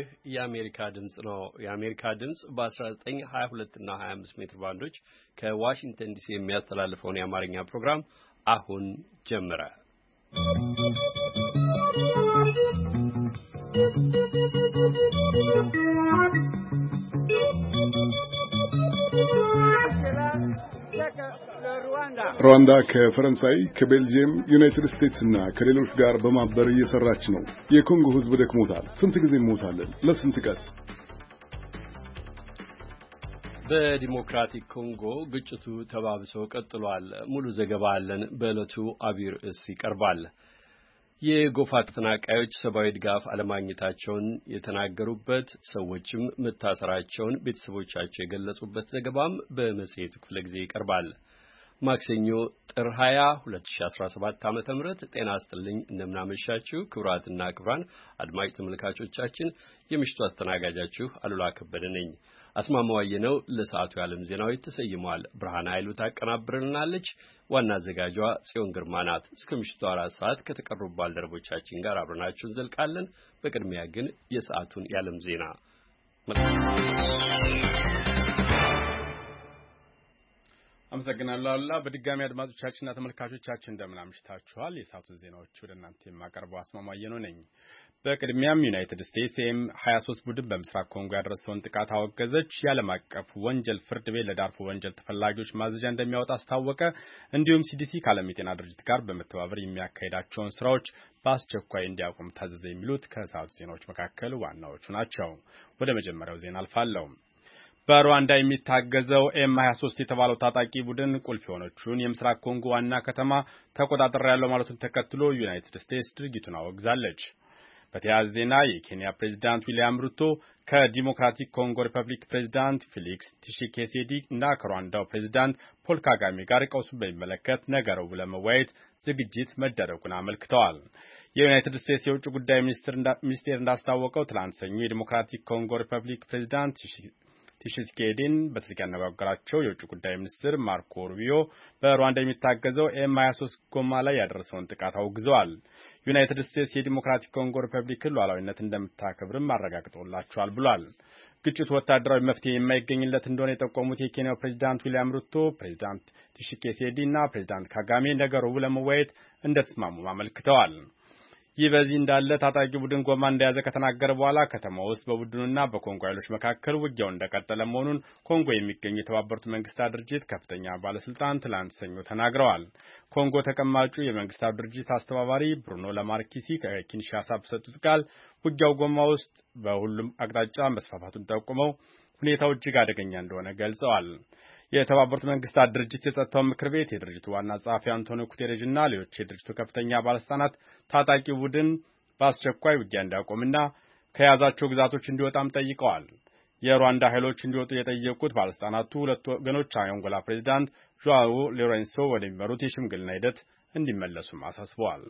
የአሜሪካ ድምጽ ነው። የአሜሪካ ድምጽ በ1922 እና 25 ሜትር ባንዶች ከዋሽንግተን ዲሲ የሚያስተላልፈውን የአማርኛ ፕሮግራም አሁን ጀመረ። ሩዋንዳ ከፈረንሳይ፣ ከቤልጂየም፣ ዩናይትድ ስቴትስ እና ከሌሎች ጋር በማበር እየሰራች ነው። የኮንጎ ሕዝብ ደክሞታል። ስንት ጊዜ እንሞታለን? ለስንት ቀን? በዲሞክራቲክ ኮንጎ ግጭቱ ተባብሶ ቀጥሏል። ሙሉ ዘገባ አለን። በዕለቱ አብይ ርዕስ ይቀርባል። የጎፋ ተፈናቃዮች ሰብአዊ ድጋፍ አለማግኘታቸውን የተናገሩበት፣ ሰዎችም መታሰራቸውን ቤተሰቦቻቸው የገለጹበት ዘገባም በመጽሔቱ ክፍለ ጊዜ ይቀርባል። ማክሰኞ ጥር 20 2017 ዓ.ም ጤና ይስጥልኝ። እንደምናመሻችሁ ክቡራትና ክቡራን አድማጭ ተመልካቾቻችን፣ የምሽቱ አስተናጋጃችሁ አሉላ ከበደ ነኝ። አስማማዋዬ ነው ለሰዓቱ የዓለም ዜናዎች ተሰይሟል። ብርሃን ኃይሉ ታቀናብርልናለች። ዋና አዘጋጇ ጽዮን ግርማ ናት። እስከ ምሽቱ 4 ሰዓት ከተቀሩ ባልደረቦቻችን ጋር አብረናችሁ እንዘልቃለን። በቅድሚያ ግን የሰዓቱን የዓለም ዜና አመሰግናለሁ አሉላ። በድጋሚ አድማጮቻችንና ተመልካቾቻችን እንደምን አምሽታችኋል። የሰዓቱን ዜናዎች ወደ እናንተ የማቀርበው አስማማዋዬ ነው ነኝ። በቅድሚያም ዩናይትድ ስቴትስ M23 ቡድን በምስራቅ ኮንጎ ያደረሰውን ጥቃት አወገዘች። የዓለም አቀፍ ወንጀል ፍርድ ቤት ለዳርፉር ወንጀል ተፈላጊዎች ማዘዣ እንደሚያወጣ አስታወቀ። እንዲሁም CDC ከዓለም የጤና ድርጅት ጋር በመተባበር የሚያካሂዳቸውን ስራዎች በአስቸኳይ እንዲያቆም ታዘዘ። የሚሉት ከሰዓቱ ዜናዎች መካከል ዋናዎቹ ናቸው። ወደ መጀመሪያው ዜና አልፋለሁ። በሩዋንዳ የሚታገዘው M23 የተባለው ታጣቂ ቡድን ቁልፍ የሆነችውን የምስራቅ ኮንጎ ዋና ከተማ ተቆጣጥሬያለሁ ማለቱን ተከትሎ ዩናይትድ ስቴትስ ድርጊቱን አወግዛለች። በተያያዘ ዜና የኬንያ ፕሬዝዳንት ዊልያም ሩቶ ከዲሞክራቲክ ኮንጎ ሪፐብሊክ ፕሬዝዳንት ፌሊክስ ቲሺሴኬዲ እና ከሩዋንዳው ፕሬዝዳንት ፖል ካጋሜ ጋር ቀውሱን በሚመለከት ነገ ረቡዕ ለመወያየት ዝግጅት መደረጉን አመልክተዋል። የዩናይትድ ስቴትስ የውጭ ጉዳይ ሚኒስቴር እንዳስታወቀው ትላንት ሰኞ የዲሞክራቲክ ኮንጎ ሪፐብሊክ ፕሬዝዳንት ቲሺሴኬዲን በስልክ ያነጋገራቸው የውጭ ጉዳይ ሚኒስትር ማርኮ ሩቢዮ በሩዋንዳ የሚታገዘው M23 ጎማ ላይ ያደረሰውን ጥቃት አውግዘዋል። ዩናይትድ ስቴትስ የዲሞክራቲክ ኮንጎ ሪፐብሊክን ሉዓላዊነት እንደምታከብርም አረጋግጦላቸዋል ብሏል። ግጭቱ ወታደራዊ መፍትሄ የማይገኝለት እንደሆነ የጠቆሙት የኬንያው ፕሬዝዳንት ዊልያም ሩቶ ፕሬዝዳንት ቲሺሴኬዲ እና ፕሬዝዳንት ካጋሜ ነገ ረቡዕ ለመወያየት እንደተስማሙ አመልክተዋል። ይህ በዚህ እንዳለ ታጣቂ ቡድን ጎማ እንደያዘ ከተናገረ በኋላ ከተማ ውስጥ በቡድኑና በኮንጎ ኃይሎች መካከል ውጊያው እንደቀጠለ መሆኑን ኮንጎ የሚገኙ የተባበሩት መንግስታት ድርጅት ከፍተኛ ባለስልጣን ትላንት ሰኞ ተናግረዋል። ኮንጎ ተቀማጩ የመንግስታቱ ድርጅት አስተባባሪ ብሩኖ ለማርኪሲ ከኪንሻሳ በሰጡት ቃል ውጊያው ጎማ ውስጥ በሁሉም አቅጣጫ መስፋፋቱን ጠቁመው ሁኔታው እጅግ አደገኛ እንደሆነ ገልጸዋል። የተባበሩት መንግስታት ድርጅት የጸጥታው ምክር ቤት የድርጅቱ ዋና ጸሐፊ አንቶኒዮ ጉቴሬዥ እና ሌሎች የድርጅቱ ከፍተኛ ባለስልጣናት ታጣቂ ቡድን በአስቸኳይ ውጊያ እንዲያቆምና ከያዛቸው ግዛቶች እንዲወጣም ጠይቀዋል። የሩዋንዳ ኃይሎች እንዲወጡ የጠየቁት ባለስልጣናቱ ሁለቱ ወገኖች የአንጎላ ፕሬዚዳንት ዦአዎ ሎሬንሶ ወደሚመሩት የሽምግልና ሂደት እንዲመለሱም አሳስበዋል።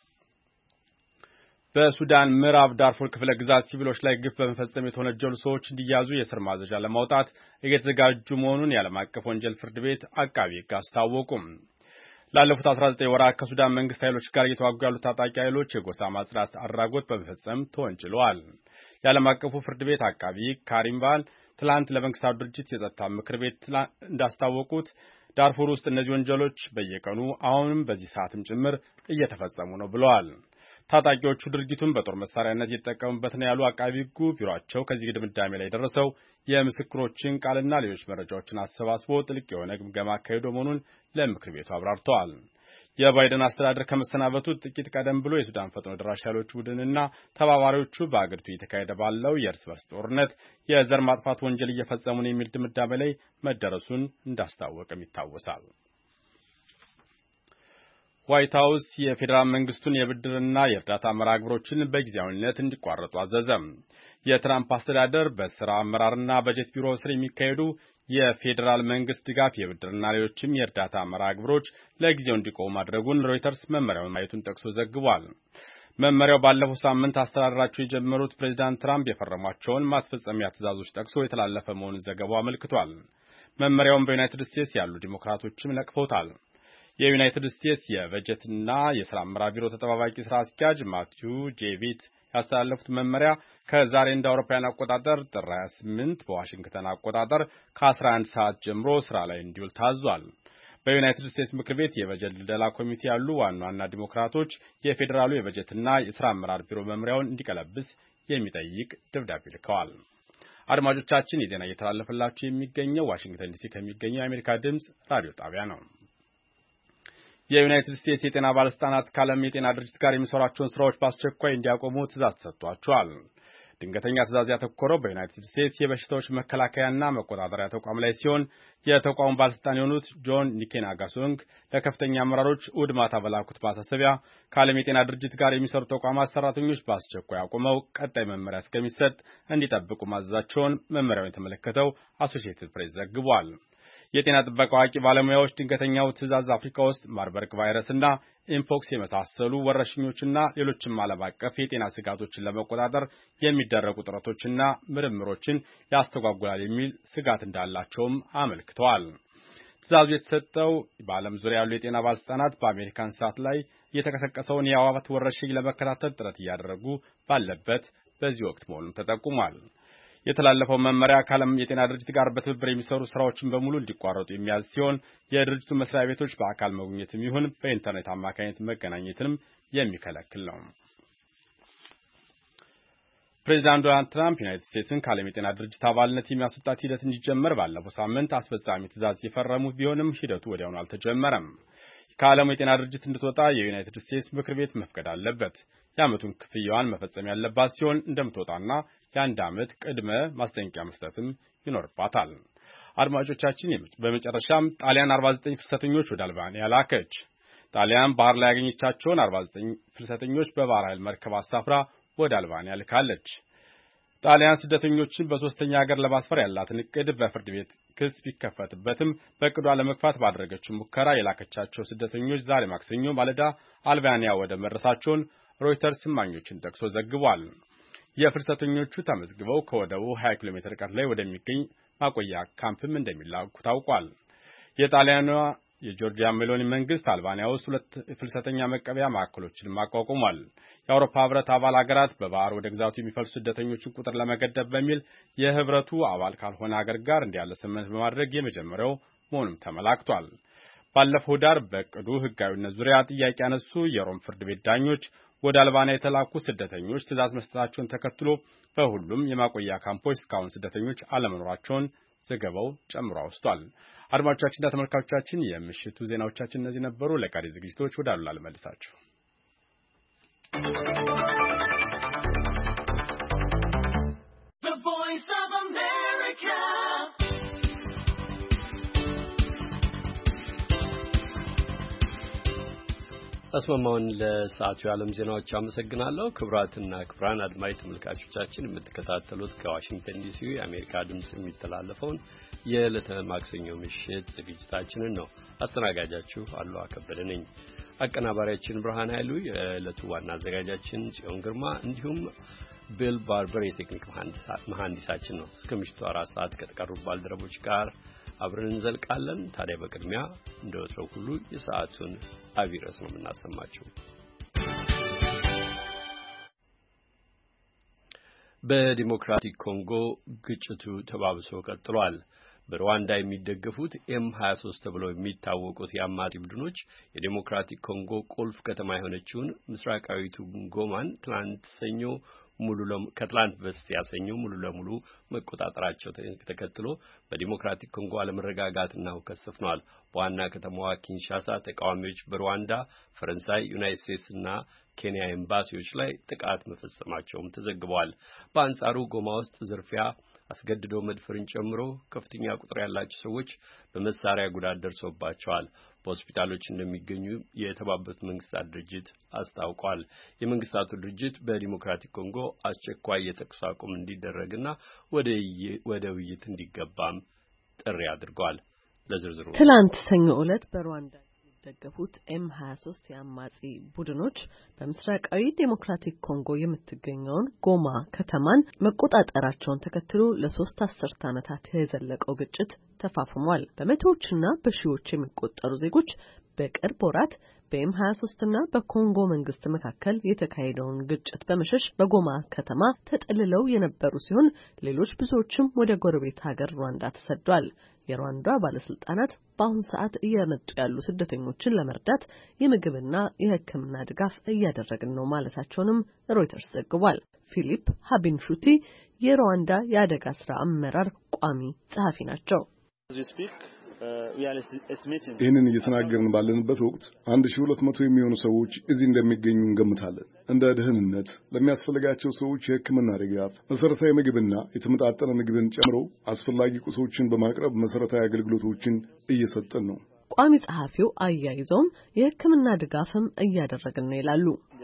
በሱዳን ምዕራብ ዳርፉር ክፍለ ግዛት ሲቪሎች ላይ ግፍ በመፈጸም የተወነጀሉ ሰዎች እንዲያዙ የእስር ማዘዣ ለማውጣት እየተዘጋጁ መሆኑን የዓለም አቀፍ ወንጀል ፍርድ ቤት አቃቢ ሕግ አስታወቁም። ላለፉት 19 ወራት ከሱዳን መንግስት ኃይሎች ጋር እየተዋጉ ያሉት ታጣቂ ኃይሎች የጎሳ ማጽዳት አድራጎት በመፈጸም ተወንጅለዋል። የዓለም አቀፉ ፍርድ ቤት አቃቢ ሕግ ካሪም ባል ትላንት ለመንግስታቱ ድርጅት የጸጥታ ምክር ቤት እንዳስታወቁት ዳርፉር ውስጥ እነዚህ ወንጀሎች በየቀኑ አሁንም በዚህ ሰዓትም ጭምር እየተፈጸሙ ነው ብለዋል። ታጣቂዎቹ ድርጊቱን በጦር መሳሪያነት እየተጠቀሙበት ነው ያሉ አቃቢ ሕጉ ቢሮአቸው ከዚህ ድምዳሜ ላይ የደረሰው የምስክሮችን ቃልና ሌሎች መረጃዎችን አሰባስቦ ጥልቅ የሆነ ግምገማ አካሂዶ መሆኑን ለምክር ቤቱ አብራርተዋል። የባይደን አስተዳደር ከመሰናበቱ ጥቂት ቀደም ብሎ የሱዳን ፈጥኖ ደራሽ ኃይሎች ቡድንና ተባባሪዎቹ በአገሪቱ እየተካሄደ ባለው የእርስ በርስ ጦርነት የዘር ማጥፋት ወንጀል እየፈጸሙ ነው የሚል ድምዳሜ ላይ መደረሱን እንዳስታወቀም ይታወሳል። ዋይት ሀውስ የፌዴራል መንግስቱን የብድርና የእርዳታ መርሃ ግብሮችን በጊዜያዊነት እንዲቋረጡ አዘዘ። የትራምፕ አስተዳደር በስራ አመራርና በጀት ቢሮ ስር የሚካሄዱ የፌዴራል መንግስት ድጋፍ የብድርና ሌሎችም የእርዳታ መርሃ ግብሮች ለጊዜው እንዲቆሙ ማድረጉን ሮይተርስ መመሪያውን ማየቱን ጠቅሶ ዘግቧል። መመሪያው ባለፈው ሳምንት አስተዳደራቸው የጀመሩት ፕሬዚዳንት ትራምፕ የፈረሟቸውን ማስፈጸሚያ ትዕዛዞች ጠቅሶ የተላለፈ መሆኑን ዘገባው አመልክቷል። መመሪያውን በዩናይትድ ስቴትስ ያሉ ዲሞክራቶችም ነቅፈውታል። የዩናይትድ ስቴትስ የበጀትና የሥራ አመራር ቢሮ ተጠባባቂ ሥራ አስኪያጅ ማቲው ጄቪት ያስተላለፉት መመሪያ ከዛሬ እንደ አውሮፓውያን አቆጣጠር ጥር 28 በዋሽንግተን አቆጣጠር ከ11 ሰዓት ጀምሮ ስራ ላይ እንዲውል ታዟል። በዩናይትድ ስቴትስ ምክር ቤት የበጀት ልደላ ኮሚቴ ያሉ ዋና ዋና ዲሞክራቶች የፌዴራሉ የበጀትና የሥራ አመራር ቢሮ መምሪያውን እንዲቀለብስ የሚጠይቅ ደብዳቤ ልከዋል። አድማጮቻችን የዜና እየተላለፈላችሁ የሚገኘው ዋሽንግተን ዲሲ ከሚገኘው የአሜሪካ ድምፅ ራዲዮ ጣቢያ ነው። የዩናይትድ ስቴትስ የጤና ባለስልጣናት ከዓለም የጤና ድርጅት ጋር የሚሰሯቸውን ስራዎች በአስቸኳይ እንዲያቆሙ ትዕዛዝ ተሰጥቷቸዋል። ድንገተኛ ትዕዛዝ ያተኮረው በዩናይትድ ስቴትስ የበሽታዎች መከላከያና መቆጣጠሪያ ተቋም ላይ ሲሆን የተቋሙ ባለስልጣን የሆኑት ጆን ኒኬናጋሶንግ ለከፍተኛ አመራሮች እሁድ ማታ በላኩት ማሳሰቢያ ከዓለም የጤና ድርጅት ጋር የሚሰሩ ተቋማት ሰራተኞች በአስቸኳይ አቁመው ቀጣይ መመሪያ እስከሚሰጥ እንዲጠብቁ ማዘዛቸውን መመሪያውን የተመለከተው አሶሺየትድ ፕሬስ ዘግቧል። የጤና ጥበቃ አዋቂ ባለሙያዎች ድንገተኛው ትዕዛዝ አፍሪካ ውስጥ ማርበርግ ቫይረስና ኢምፖክስ የመሳሰሉ ወረርሽኞችና ሌሎችም ዓለም አቀፍ የጤና ስጋቶችን ለመቆጣጠር የሚደረጉ ጥረቶችና ምርምሮችን ያስተጓጉላል የሚል ስጋት እንዳላቸውም አመልክተዋል። ትዕዛዙ የተሰጠው በዓለም ዙሪያ ያሉ የጤና ባለስልጣናት በአሜሪካ እንስሳት ላይ የተቀሰቀሰውን የአዕዋፋት ወረርሽኝ ለመከታተል ጥረት እያደረጉ ባለበት በዚህ ወቅት መሆኑን ተጠቁሟል። የተላለፈው መመሪያ ከዓለም የጤና ድርጅት ጋር በትብብር የሚሰሩ ስራዎችን በሙሉ እንዲቋረጡ የሚያዝ ሲሆን የድርጅቱ መስሪያ ቤቶች በአካል መገኘትም ይሁን በኢንተርኔት አማካኝነት መገናኘትንም የሚከለክል ነው። ፕሬዚዳንት ዶናልድ ትራምፕ ዩናይትድ ስቴትስን ከዓለም የጤና ድርጅት አባልነት የሚያስወጣት ሂደት እንዲጀመር ባለፈው ሳምንት አስፈጻሚ ትዕዛዝ የፈረሙት ቢሆንም ሂደቱ ወዲያውኑ አልተጀመረም። ከዓለሙ የጤና ድርጅት እንድትወጣ የዩናይትድ ስቴትስ ምክር ቤት መፍቀድ አለበት። የዓመቱን ክፍያዋን መፈጸም ያለባት ሲሆን እንደምትወጣና የ1 ዓመት ቅድመ ማስጠንቀቂያ መስጠትም ይኖርባታል። አድማጮቻችን በመጨረሻም ጣሊያን 49 ፍልሰተኞች ወደ አልባንያ ላከች። ጣሊያን ባህር ላይ ያገኘቻቸውን 49 ፍልሰተኞች በባህር ኃይል መርከብ አሳፍራ ወደ አልባንያ ልካለች። ጣሊያን ስደተኞችን በሶስተኛ ሀገር ለማስፈር ያላትን እቅድ በፍርድ ቤት ክስ ቢከፈትበትም በእቅዷ ለመግፋት ባደረገችው ሙከራ የላከቻቸው ስደተኞች ዛሬ ማክሰኞ ማለዳ አልባንያ ወደ መድረሳቸውን ሮይተርስ እማኞችን ጠቅሶ ዘግቧል። የፍልሰተኞቹ ተመዝግበው ከወደቡ 20 ኪሎ ሜትር ርቀት ላይ ወደሚገኝ ማቆያ ካምፕም እንደሚላኩ ታውቋል። የጣሊያኗ የጆርጂያ ሜሎኒ መንግስት አልባንያ ውስጥ 2 ፍልሰተኛ መቀበያ ማዕከሎችን ማቋቋሟል። የአውሮፓ ህብረት አባል ሀገራት በባህር ወደ ግዛቱ የሚፈልሱ ስደተኞችን ቁጥር ለመገደብ በሚል የህብረቱ አባል ካልሆነ ሀገር ጋር እንዲያለ ስምምነት በማድረግ የመጀመሪያው መሆኑም ተመላክቷል። ባለፈው ዳር በእቅዱ ህጋዊነት ዙሪያ ጥያቄ ያነሱ የሮም ፍርድ ቤት ዳኞች ወደ አልባንያ የተላኩ ስደተኞች ትዕዛዝ መስጠታቸውን ተከትሎ በሁሉም የማቆያ ካምፖች እስካሁን ስደተኞች አለመኖራቸውን ዘገባው ጨምሮ አውስቷል። አድማጮቻችንና ተመልካቾቻችን የምሽቱ ዜናዎቻችን እነዚህ ነበሩ። ለቀሪ ዝግጅቶች ወደ አሉላ ልመልሳችሁ። አስማማውን ለሰዓቱ የዓለም ዜናዎች አመሰግናለሁ። ክቡራትና ክቡራን አድማጭ ተመልካቾቻችን የምትከታተሉት ከዋሽንግተን ዲሲ የአሜሪካ ድምጽ የሚተላለፈውን የዕለተ ማክሰኞ ምሽት ዝግጅታችንን ነው። አስተናጋጃችሁ አሉ አከበደ ነኝ። አቀናባሪያችን ብርሃን ኃይሉ፣ የዕለቱ ዋና አዘጋጃችን ጽዮን ግርማ እንዲሁም ቢል ባርበር የቴክኒክ መሐንዲሳችን ነው። እስከ ምሽቱ 4 ሰዓት ከተቀሩ ባልደረቦች ጋር አብረን እንዘልቃለን። ታዲያ በቅድሚያ እንደወትሮው ሁሉ የሰዓቱን አብይ ርዕስ ነው የምናሰማችሁ። በዲሞክራቲክ ኮንጎ ግጭቱ ተባብሶ ቀጥሏል። በሩዋንዳ የሚደገፉት M23 ተብለው የሚታወቁት የአማጺ ቡድኖች የዲሞክራቲክ ኮንጎ ቁልፍ ከተማ የሆነችውን ምስራቃዊቱ ጎማን ከትላንት በስቲያ ሰኞ ሙሉ ለሙሉ መቆጣጠራቸው ተከትሎ በዲሞክራቲክ ኮንጎ አለመረጋጋትና ሁከት ሰፍኗል። በዋና ከተማዋ ኪንሻሳ ተቃዋሚዎች በሩዋንዳ፣ ፈረንሳይ፣ ዩናይትድ ስቴትስ እና ኬንያ ኤምባሲዎች ላይ ጥቃት መፈጸማቸውም ተዘግቧል። በአንጻሩ ጎማ ውስጥ ዝርፊያ፣ አስገድዶ መድፈርን ጨምሮ ከፍተኛ ቁጥር ያላቸው ሰዎች በመሳሪያ ጉዳት ደርሶባቸዋል። በሆስፒታሎች እንደሚገኙ የተባበሩት መንግስታት ድርጅት አስታውቋል። የመንግስታቱ ድርጅት በዲሞክራቲክ ኮንጎ አስቸኳይ የተኩስ አቁም እንዲደረግና ወደ ውይይት እንዲገባም ጥሪ አድርጓል። ለዝርዝሩ ትላንት ሰኞ ዕለት በሩዋንዳ የሚደገፉት M23 የአማጺ ቡድኖች በምስራቃዊ ዲሞክራቲክ ኮንጎ የምትገኘውን ጎማ ከተማን መቆጣጠራቸውን ተከትሎ ለ3 አስርት ዓመታት የዘለቀው ግጭት ተፋፍሟል። በመቶዎችና በሺዎች የሚቆጠሩ ዜጎች በቅርብ ወራት በኤም23 እና በኮንጎ መንግስት መካከል የተካሄደውን ግጭት በመሸሽ በጎማ ከተማ ተጠልለው የነበሩ ሲሆን ሌሎች ብዙዎችም ወደ ጎረቤት ሀገር ሩዋንዳ ተሰደዋል። የሩዋንዳ ባለስልጣናት በአሁን ሰዓት እየመጡ ያሉ ስደተኞችን ለመርዳት የምግብና የሕክምና ድጋፍ እያደረግን ነው ማለታቸውንም ሮይተርስ ዘግቧል። ፊሊፕ ሃቢንሹቲ የሩዋንዳ የአደጋ ስራ አመራር ቋሚ ጸሐፊ ናቸው። ይህንን እየተናገርን ባለንበት ወቅት 1200 የሚሆኑ ሰዎች እዚህ እንደሚገኙ እንገምታለን። እንደ ደህንነት ለሚያስፈልጋቸው ሰዎች የሕክምና ድጋፍ፣ መሰረታዊ ምግብና የተመጣጠነ ምግብን ጨምሮ አስፈላጊ ቁሶችን በማቅረብ መሰረታዊ አገልግሎቶችን እየሰጠን ነው። ቋሚ ጸሐፊው አያይዘውም የሕክምና ድጋፍም እያደረግን ነው ይላሉ።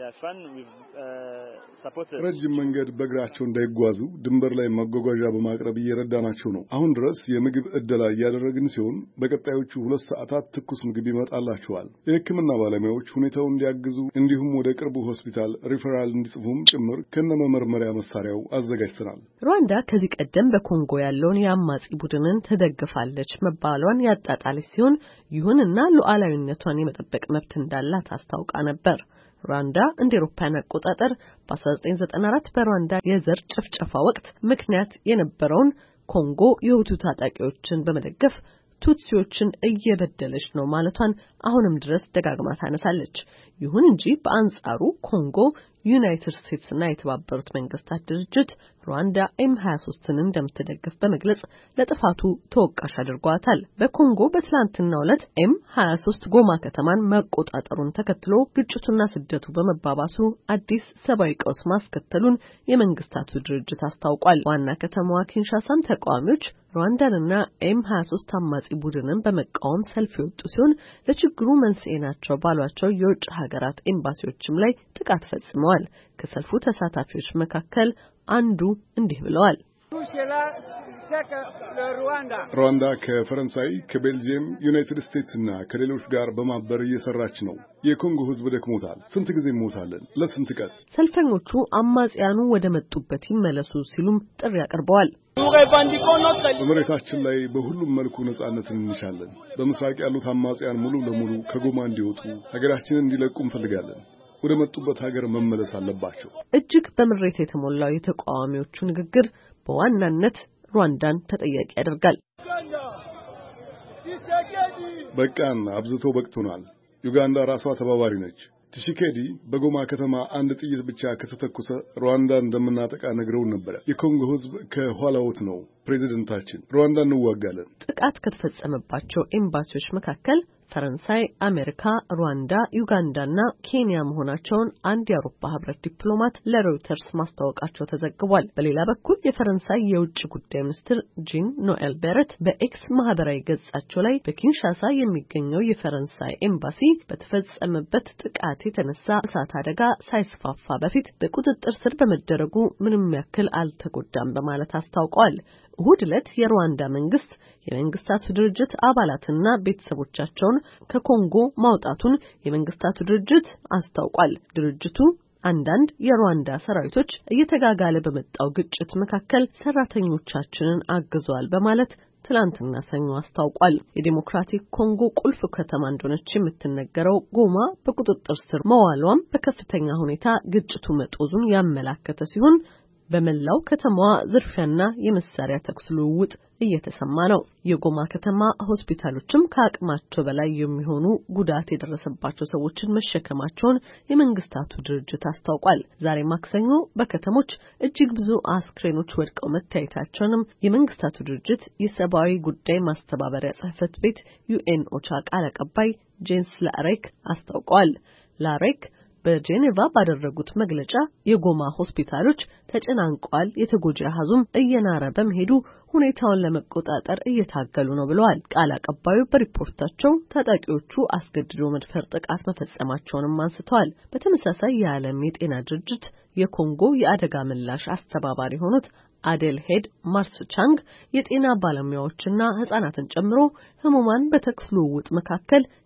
ረጅም መንገድ በእግራቸው እንዳይጓዙ ድንበር ላይ መጓጓዣ በማቅረብ እየረዳናቸው ነው። አሁን ድረስ የምግብ እደላ እያደረግን ሲሆን በቀጣዮቹ 2 ሰዓታት ትኩስ ምግብ ይመጣላቸዋል። የሕክምና ባለሙያዎች ሁኔታውን እንዲያግዙ እንዲሁም ወደ ቅርቡ ሆስፒታል ሪፈራል እንዲጽፉም ጭምር ከነመመርመሪያ መሳሪያው አዘጋጅተናል። ሩዋንዳ ከዚህ ቀደም በኮንጎ ያለውን የአማጺ ቡድንን ትደግፋለች መባሏን ያጣጣለች ሲሆን ይሁንና ሉዓላዊነቷን የመጠበቅ መብት እንዳላት አስታውቃ ነበር። ሩዋንዳ እንደ አውሮፓውያን አቆጣጠር በ1994 በሩዋንዳ የዘር ጭፍጨፋ ወቅት ምክንያት የነበረውን ኮንጎ የሁቱ ታጣቂዎችን በመደገፍ ቱትሲዎችን እየበደለች ነው ማለቷን አሁንም ድረስ ደጋግማ ታነሳለች። ይሁን እንጂ በአንጻሩ ኮንጎ ዩናይትድ ስቴትስ እና የተባበሩት መንግስታት ድርጅት ሩዋንዳ ኤም23ን እንደምትደግፍ በመግለጽ ለጥፋቱ ተወቃሽ አድርጓታል። በኮንጎ በትላንትናው ዕለት ኤም23 ጎማ ከተማን መቆጣጠሩን ተከትሎ ግጭቱና ስደቱ በመባባሱ አዲስ ሰብአዊ ቀውስ ማስከተሉን የመንግስታቱ ድርጅት አስታውቋል። ዋና ከተማዋ ኪንሻሳም ተቃዋሚዎች ሩዋንዳንና ኤም23 አማጺ ቡድንን በመቃወም ሰልፍ የወጡ ሲሆን ለችግሩ መንስኤ ናቸው ባሏቸው የውጭ ሀገራት ኤምባሲዎችም ላይ ጥቃት ፈጽመዋል። ከሰልፉ ተሳታፊዎች መካከል አንዱ እንዲህ ብለዋል። ሩዋንዳ ከፈረንሳይ፣ ከቤልጂየም፣ ዩናይትድ ስቴትስ እና ከሌሎች ጋር በማበር እየሰራች ነው። የኮንጎ ሕዝብ ደክሞታል። ስንት ጊዜ እንሞታለን? ለስንት ቀን? ሰልፈኞቹ አማጺያኑ ወደ መጡበት ይመለሱ ሲሉም ጥሪ አቅርበዋል። በመሬታችን ላይ በሁሉም መልኩ ነጻነትን እንሻለን። በምስራቅ ያሉት አማጺያን ሙሉ ለሙሉ ከጎማ እንዲወጡ፣ ሀገራችንን እንዲለቁ እንፈልጋለን። ወደ መጡበት ሀገር መመለስ አለባቸው። እጅግ በምሬት የተሞላው የተቃዋሚዎቹ ንግግር በዋናነት ሩዋንዳን ተጠያቂ ያደርጋል። በቃን፣ አብዝቶ በቅቶናል። ዩጋንዳ ራሷ ተባባሪ ነች። ትሺኬዲ በጎማ ከተማ አንድ ጥይት ብቻ ከተተኮሰ ሩዋንዳ እንደምናጠቃ ነግረውን ነበር። የኮንጎ ሕዝብ ከኋላውት ነው። ፕሬዚደንታችን ሩዋንዳ እንዋጋለን። ጥቃት ከተፈጸመባቸው ኤምባሲዎች መካከል ፈረንሳይ፣ አሜሪካ፣ ሩዋንዳ፣ ዩጋንዳና ኬንያ መሆናቸውን አንድ የአውሮፓ ህብረት ዲፕሎማት ለሮይተርስ ማስታወቃቸው ተዘግቧል። በሌላ በኩል የፈረንሳይ የውጭ ጉዳይ ሚኒስትር ጂን ኖኤል ቤረት በኤክስ ማህበራዊ ገጻቸው ላይ በኪንሻሳ የሚገኘው የፈረንሳይ ኤምባሲ በተፈጸመበት ጥቃት የተነሳ እሳት አደጋ ሳይስፋፋ በፊት በቁጥጥር ስር በመደረጉ ምንም ያክል አልተጎዳም በማለት አስታውቀዋል። እሁድ ዕለት የሩዋንዳ መንግስት የመንግስታቱ ድርጅት አባላትና ቤተሰቦቻቸውን ከኮንጎ ማውጣቱን የመንግስታቱ ድርጅት አስታውቋል። ድርጅቱ አንዳንድ የሩዋንዳ ሰራዊቶች እየተጋጋለ በመጣው ግጭት መካከል ሰራተኞቻችንን አግዘዋል በማለት ትላንትና ሰኞ አስታውቋል። የዲሞክራቲክ ኮንጎ ቁልፍ ከተማ እንደሆነች የምትነገረው ጎማ በቁጥጥር ስር መዋሏም በከፍተኛ ሁኔታ ግጭቱ መጦዙን ያመላከተ ሲሆን በመላው ከተማዋ ዝርፊያና የመሳሪያ ተኩስ ልውውጥ እየተሰማ ነው። የጎማ ከተማ ሆስፒታሎችም ከአቅማቸው በላይ የሚሆኑ ጉዳት የደረሰባቸው ሰዎችን መሸከማቸውን የመንግስታቱ ድርጅት አስታውቋል። ዛሬ ማክሰኞ በከተሞች እጅግ ብዙ አስክሬኖች ወድቀው መታየታቸውንም የመንግስታቱ ድርጅት የሰብአዊ ጉዳይ ማስተባበሪያ ጽሕፈት ቤት ዩኤን ኦቻ ቃል አቀባይ ጄንስ ላሬክ አስታውቀዋል። ላሬክ በጄኔቫ ባደረጉት መግለጫ የጎማ ሆስፒታሎች ተጨናንቀዋል፣ የተጎጂ አሃዙም እየናረ በመሄዱ ሁኔታውን ለመቆጣጠር እየታገሉ ነው ብለዋል። ቃል አቀባዩ በሪፖርታቸው ታጣቂዎቹ አስገድዶ መድፈር ጥቃት መፈጸማቸውንም አንስተዋል። በተመሳሳይ የዓለም የጤና ድርጅት የኮንጎ የአደጋ ምላሽ አስተባባሪ ሆኑት አዴል ሄድ ማርስቻንግ የጤና ባለሙያዎችና ህጻናትን ጨምሮ ህሙማን በተኩስ ልውውጥ መካከል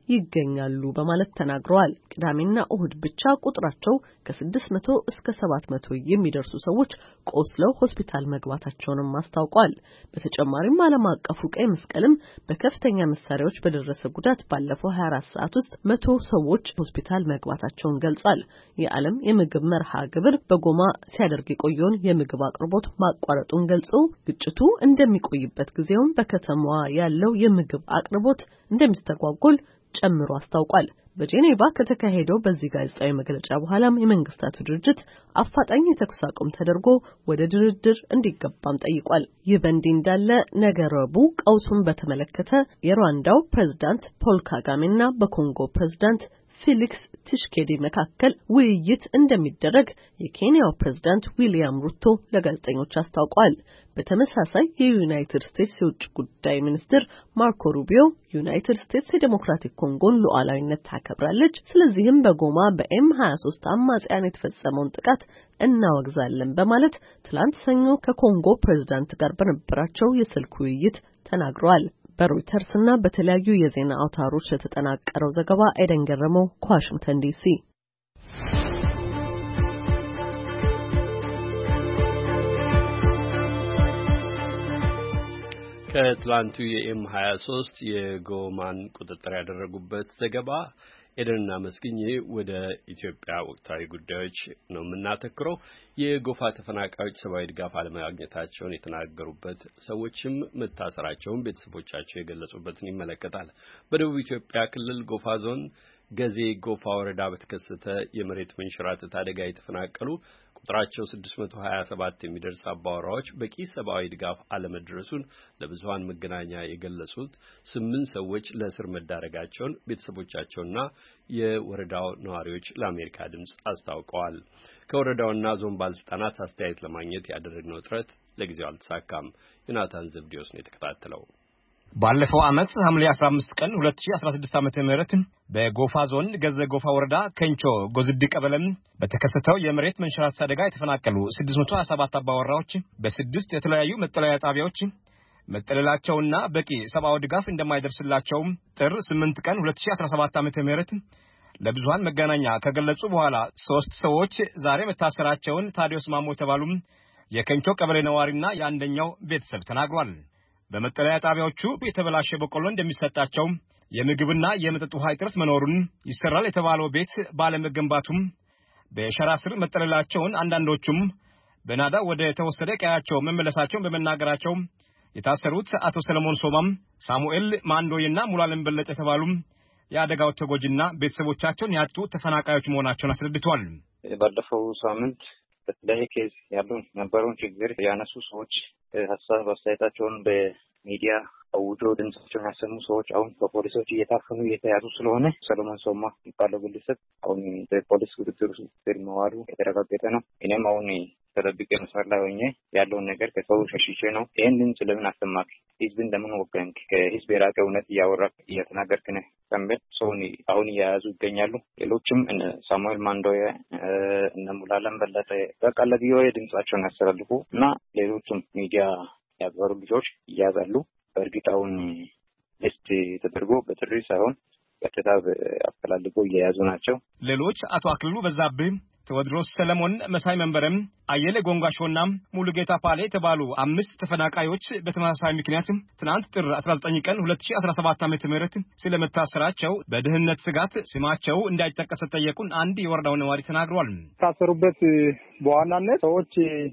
ይገኛሉ በማለት ተናግረዋል። ቅዳሜና እሁድ ብቻ ቁጥራቸው ከ600 እስከ 700 የሚደርሱ ሰዎች ቆስለው ሆስፒታል መግባታቸውንም አስታውቋል። በተጨማሪም ዓለም አቀፉ ቀይ መስቀልም በከፍተኛ መሳሪያዎች በደረሰ ጉዳት ባለፈው 24 ሰዓት ውስጥ 100 ሰዎች ሆስፒታል መግባታቸውን ገልጿል። የዓለም የምግብ መርሃ ግብር በጎማ ሲያደርግ የቆየውን የምግብ አቅርቦት ማቋረጡን ገልጾ ግጭቱ እንደሚቆይበት ጊዜውም በከተማዋ ያለው የምግብ አቅርቦት እንደሚስተጓጎል ጨምሮ አስታውቋል። በጄኔቫ ከተካሄደው በዚህ ጋዜጣዊ መግለጫ በኋላም የመንግስታቱ ድርጅት አፋጣኝ የተኩስ አቁም ተደርጎ ወደ ድርድር እንዲገባም ጠይቋል። ይህ በእንዲህ እንዳለ ነገ ረቡዕ ቀውሱን በተመለከተ የሩዋንዳው ፕሬዝዳንት ፖል ካጋሜና በኮንጎ ፕሬዝዳንት ፌሊክስ ቲሽኬዲ መካከል ውይይት እንደሚደረግ የኬንያው ፕሬዝዳንት ዊሊያም ሩቶ ለጋዜጠኞች አስታውቋል። በተመሳሳይ የዩናይትድ ስቴትስ የውጭ ጉዳይ ሚኒስትር ማርኮ ሩቢዮ ዩናይትድ ስቴትስ የዲሞክራቲክ ኮንጎን ሉዓላዊነት ታከብራለች፣ ስለዚህም በጎማ በኤም23 አማጽያን የተፈጸመውን ጥቃት እናወግዛለን በማለት ትላንት ሰኞ ከኮንጎ ፕሬዝዳንት ጋር በነበራቸው የስልክ ውይይት ተናግረዋል። በሮይተርስ እና በተለያዩ የዜና አውታሮች የተጠናቀረው ዘገባ ኤደን ገረመው ከዋሽንግተን ዲሲ። ከትላንቱ የኤም23 የጎማን ቁጥጥር ያደረጉበት ዘገባ ኤደንና መስግኜ ወደ ኢትዮጵያ ወቅታዊ ጉዳዮች ነው የምናተክረው። የጎፋ ተፈናቃዮች ሰብአዊ ድጋፍ አለማግኘታቸውን የተናገሩበት ሰዎችም መታሰራቸውን ቤተሰቦቻቸው የገለጹበትን ይመለከታል። በደቡብ ኢትዮጵያ ክልል ጎፋ ዞን ገዜ ጎፋ ወረዳ በተከሰተ የመሬት መንሸራተት አደጋ የተፈናቀሉ ቁጥራቸው 627 የሚደርስ አባወራዎች በቂ ሰብአዊ ድጋፍ አለመድረሱን ለብዙሃን መገናኛ የገለጹት 8 ሰዎች ለእስር መዳረጋቸውን ቤተሰቦቻቸውና የወረዳው ነዋሪዎች ለአሜሪካ ድምጽ አስታውቀዋል። ከወረዳውና ዞን ባለስልጣናት አስተያየት ለማግኘት ያደረግነው ጥረት ለጊዜው አልተሳካም። ዮናታን ዘብዲዮስ ነው የተከታተለው። ባለፈው ዓመት ሐምሌ 15 ቀን 2016 ዓ.ም በጎፋ ዞን ገዘ ጎፋ ወረዳ ከንቾ ጎዝዲ ቀበሌም በተከሰተው የመሬት መንሸራተት አደጋ የተፈናቀሉ 627 አባወራዎች በ6 የተለያዩ መጠለያ ጣቢያዎች መጠለላቸውና በቂ ሰብአዊ ድጋፍ እንደማይደርስላቸው ጥር 8 ቀን 2017 ዓ.ም ለብዙሃን መገናኛ ከገለጹ በኋላ 3 ሰዎች ዛሬ መታሰራቸውን ታዲዮስ ማሞ የተባሉ የከንቾ ቀበሌ ነዋሪና የአንደኛው ቤተሰብ ተናግሯል። በመጠለያ ጣቢያዎቹ የተበላሸ በቆሎ እንደሚሰጣቸው የምግብና የመጠጥ ውሃ እጥረት መኖሩን ይሰራል የተባለው ቤት ባለመገንባቱም በሸራ ስር መጠለላቸውን አንዳንዶቹም በናዳ ወደ ተወሰደ ቀያቸው መመለሳቸውን በመናገራቸው የታሰሩት አቶ ሰለሞን ሶማም፣ ሳሙኤል ማንዶይና ሙላለም በለጠ የተባሉ የአደጋው ተጎጂና ቤተሰቦቻቸውን ያጡ ተፈናቃዮች መሆናቸውን አስረድተዋል። ባለፈው ሳምንት በተለያየ ኬዝ ያሉን ነበሩን ችግር ያነሱ ሰዎች ሀሳብ አስተያየታቸውን በሚዲያ አውጆ ድምጻቸውን ያሰሙ ሰዎች አሁን በፖሊሶች እየታፈኑ እየተያዙ ስለሆነ ሰለሞን ሶማ የሚባለው ግለሰብ አሁን በፖሊስ ቁጥጥር ስር መዋሉ የተረጋገጠ ነው። እኔም አሁን ተደብቄ መስመር ላይ ሆኜ ያለውን ነገር ከሰው ሸሽቼ ነው። ይህን ድምጽ ለምን አሰማክ? ህዝብን ለምን ወገንክ? ከህዝብ የራቀ እውነት እያወራክ እየተናገርክ ነህ ከሚል ሰውን አሁን እየያዙ ይገኛሉ። ሌሎችም እነ ሳሙኤል ማንዶዬ እነ ሙላለም በለጠ በቃ ለቪኦኤ ድምጻቸውን ያስተላልፉ እና ሌሎችም ሚዲያ ያገሩ ልጆች ይያዛሉ። በእርግጥ አሁን ሊስት ተደርጎ በጥሪ ሳይሆን ቀጥታ አፈላልጎ እየያዙ ናቸው። ሌሎች አቶ አክልሉ በዛብህ፣ ቴዎድሮስ ሰለሞን፣ መሳይ መንበረም፣ አየለ ጎንጓሾና ሙሉጌታ ፓሌ የተባሉ 5 ተፈናቃዮች በተመሳሳይ ምክንያት ትናንት ጥር 19 ቀን 2017 ዓ.ም ስለመታሰራቸው በደህንነት ስጋት ስማቸው እንዳይጠቀስ ጠየቁን አንድ የወረዳው ነዋሪ ተናግሯል። ታሰሩበት በዋናነት ሰዎች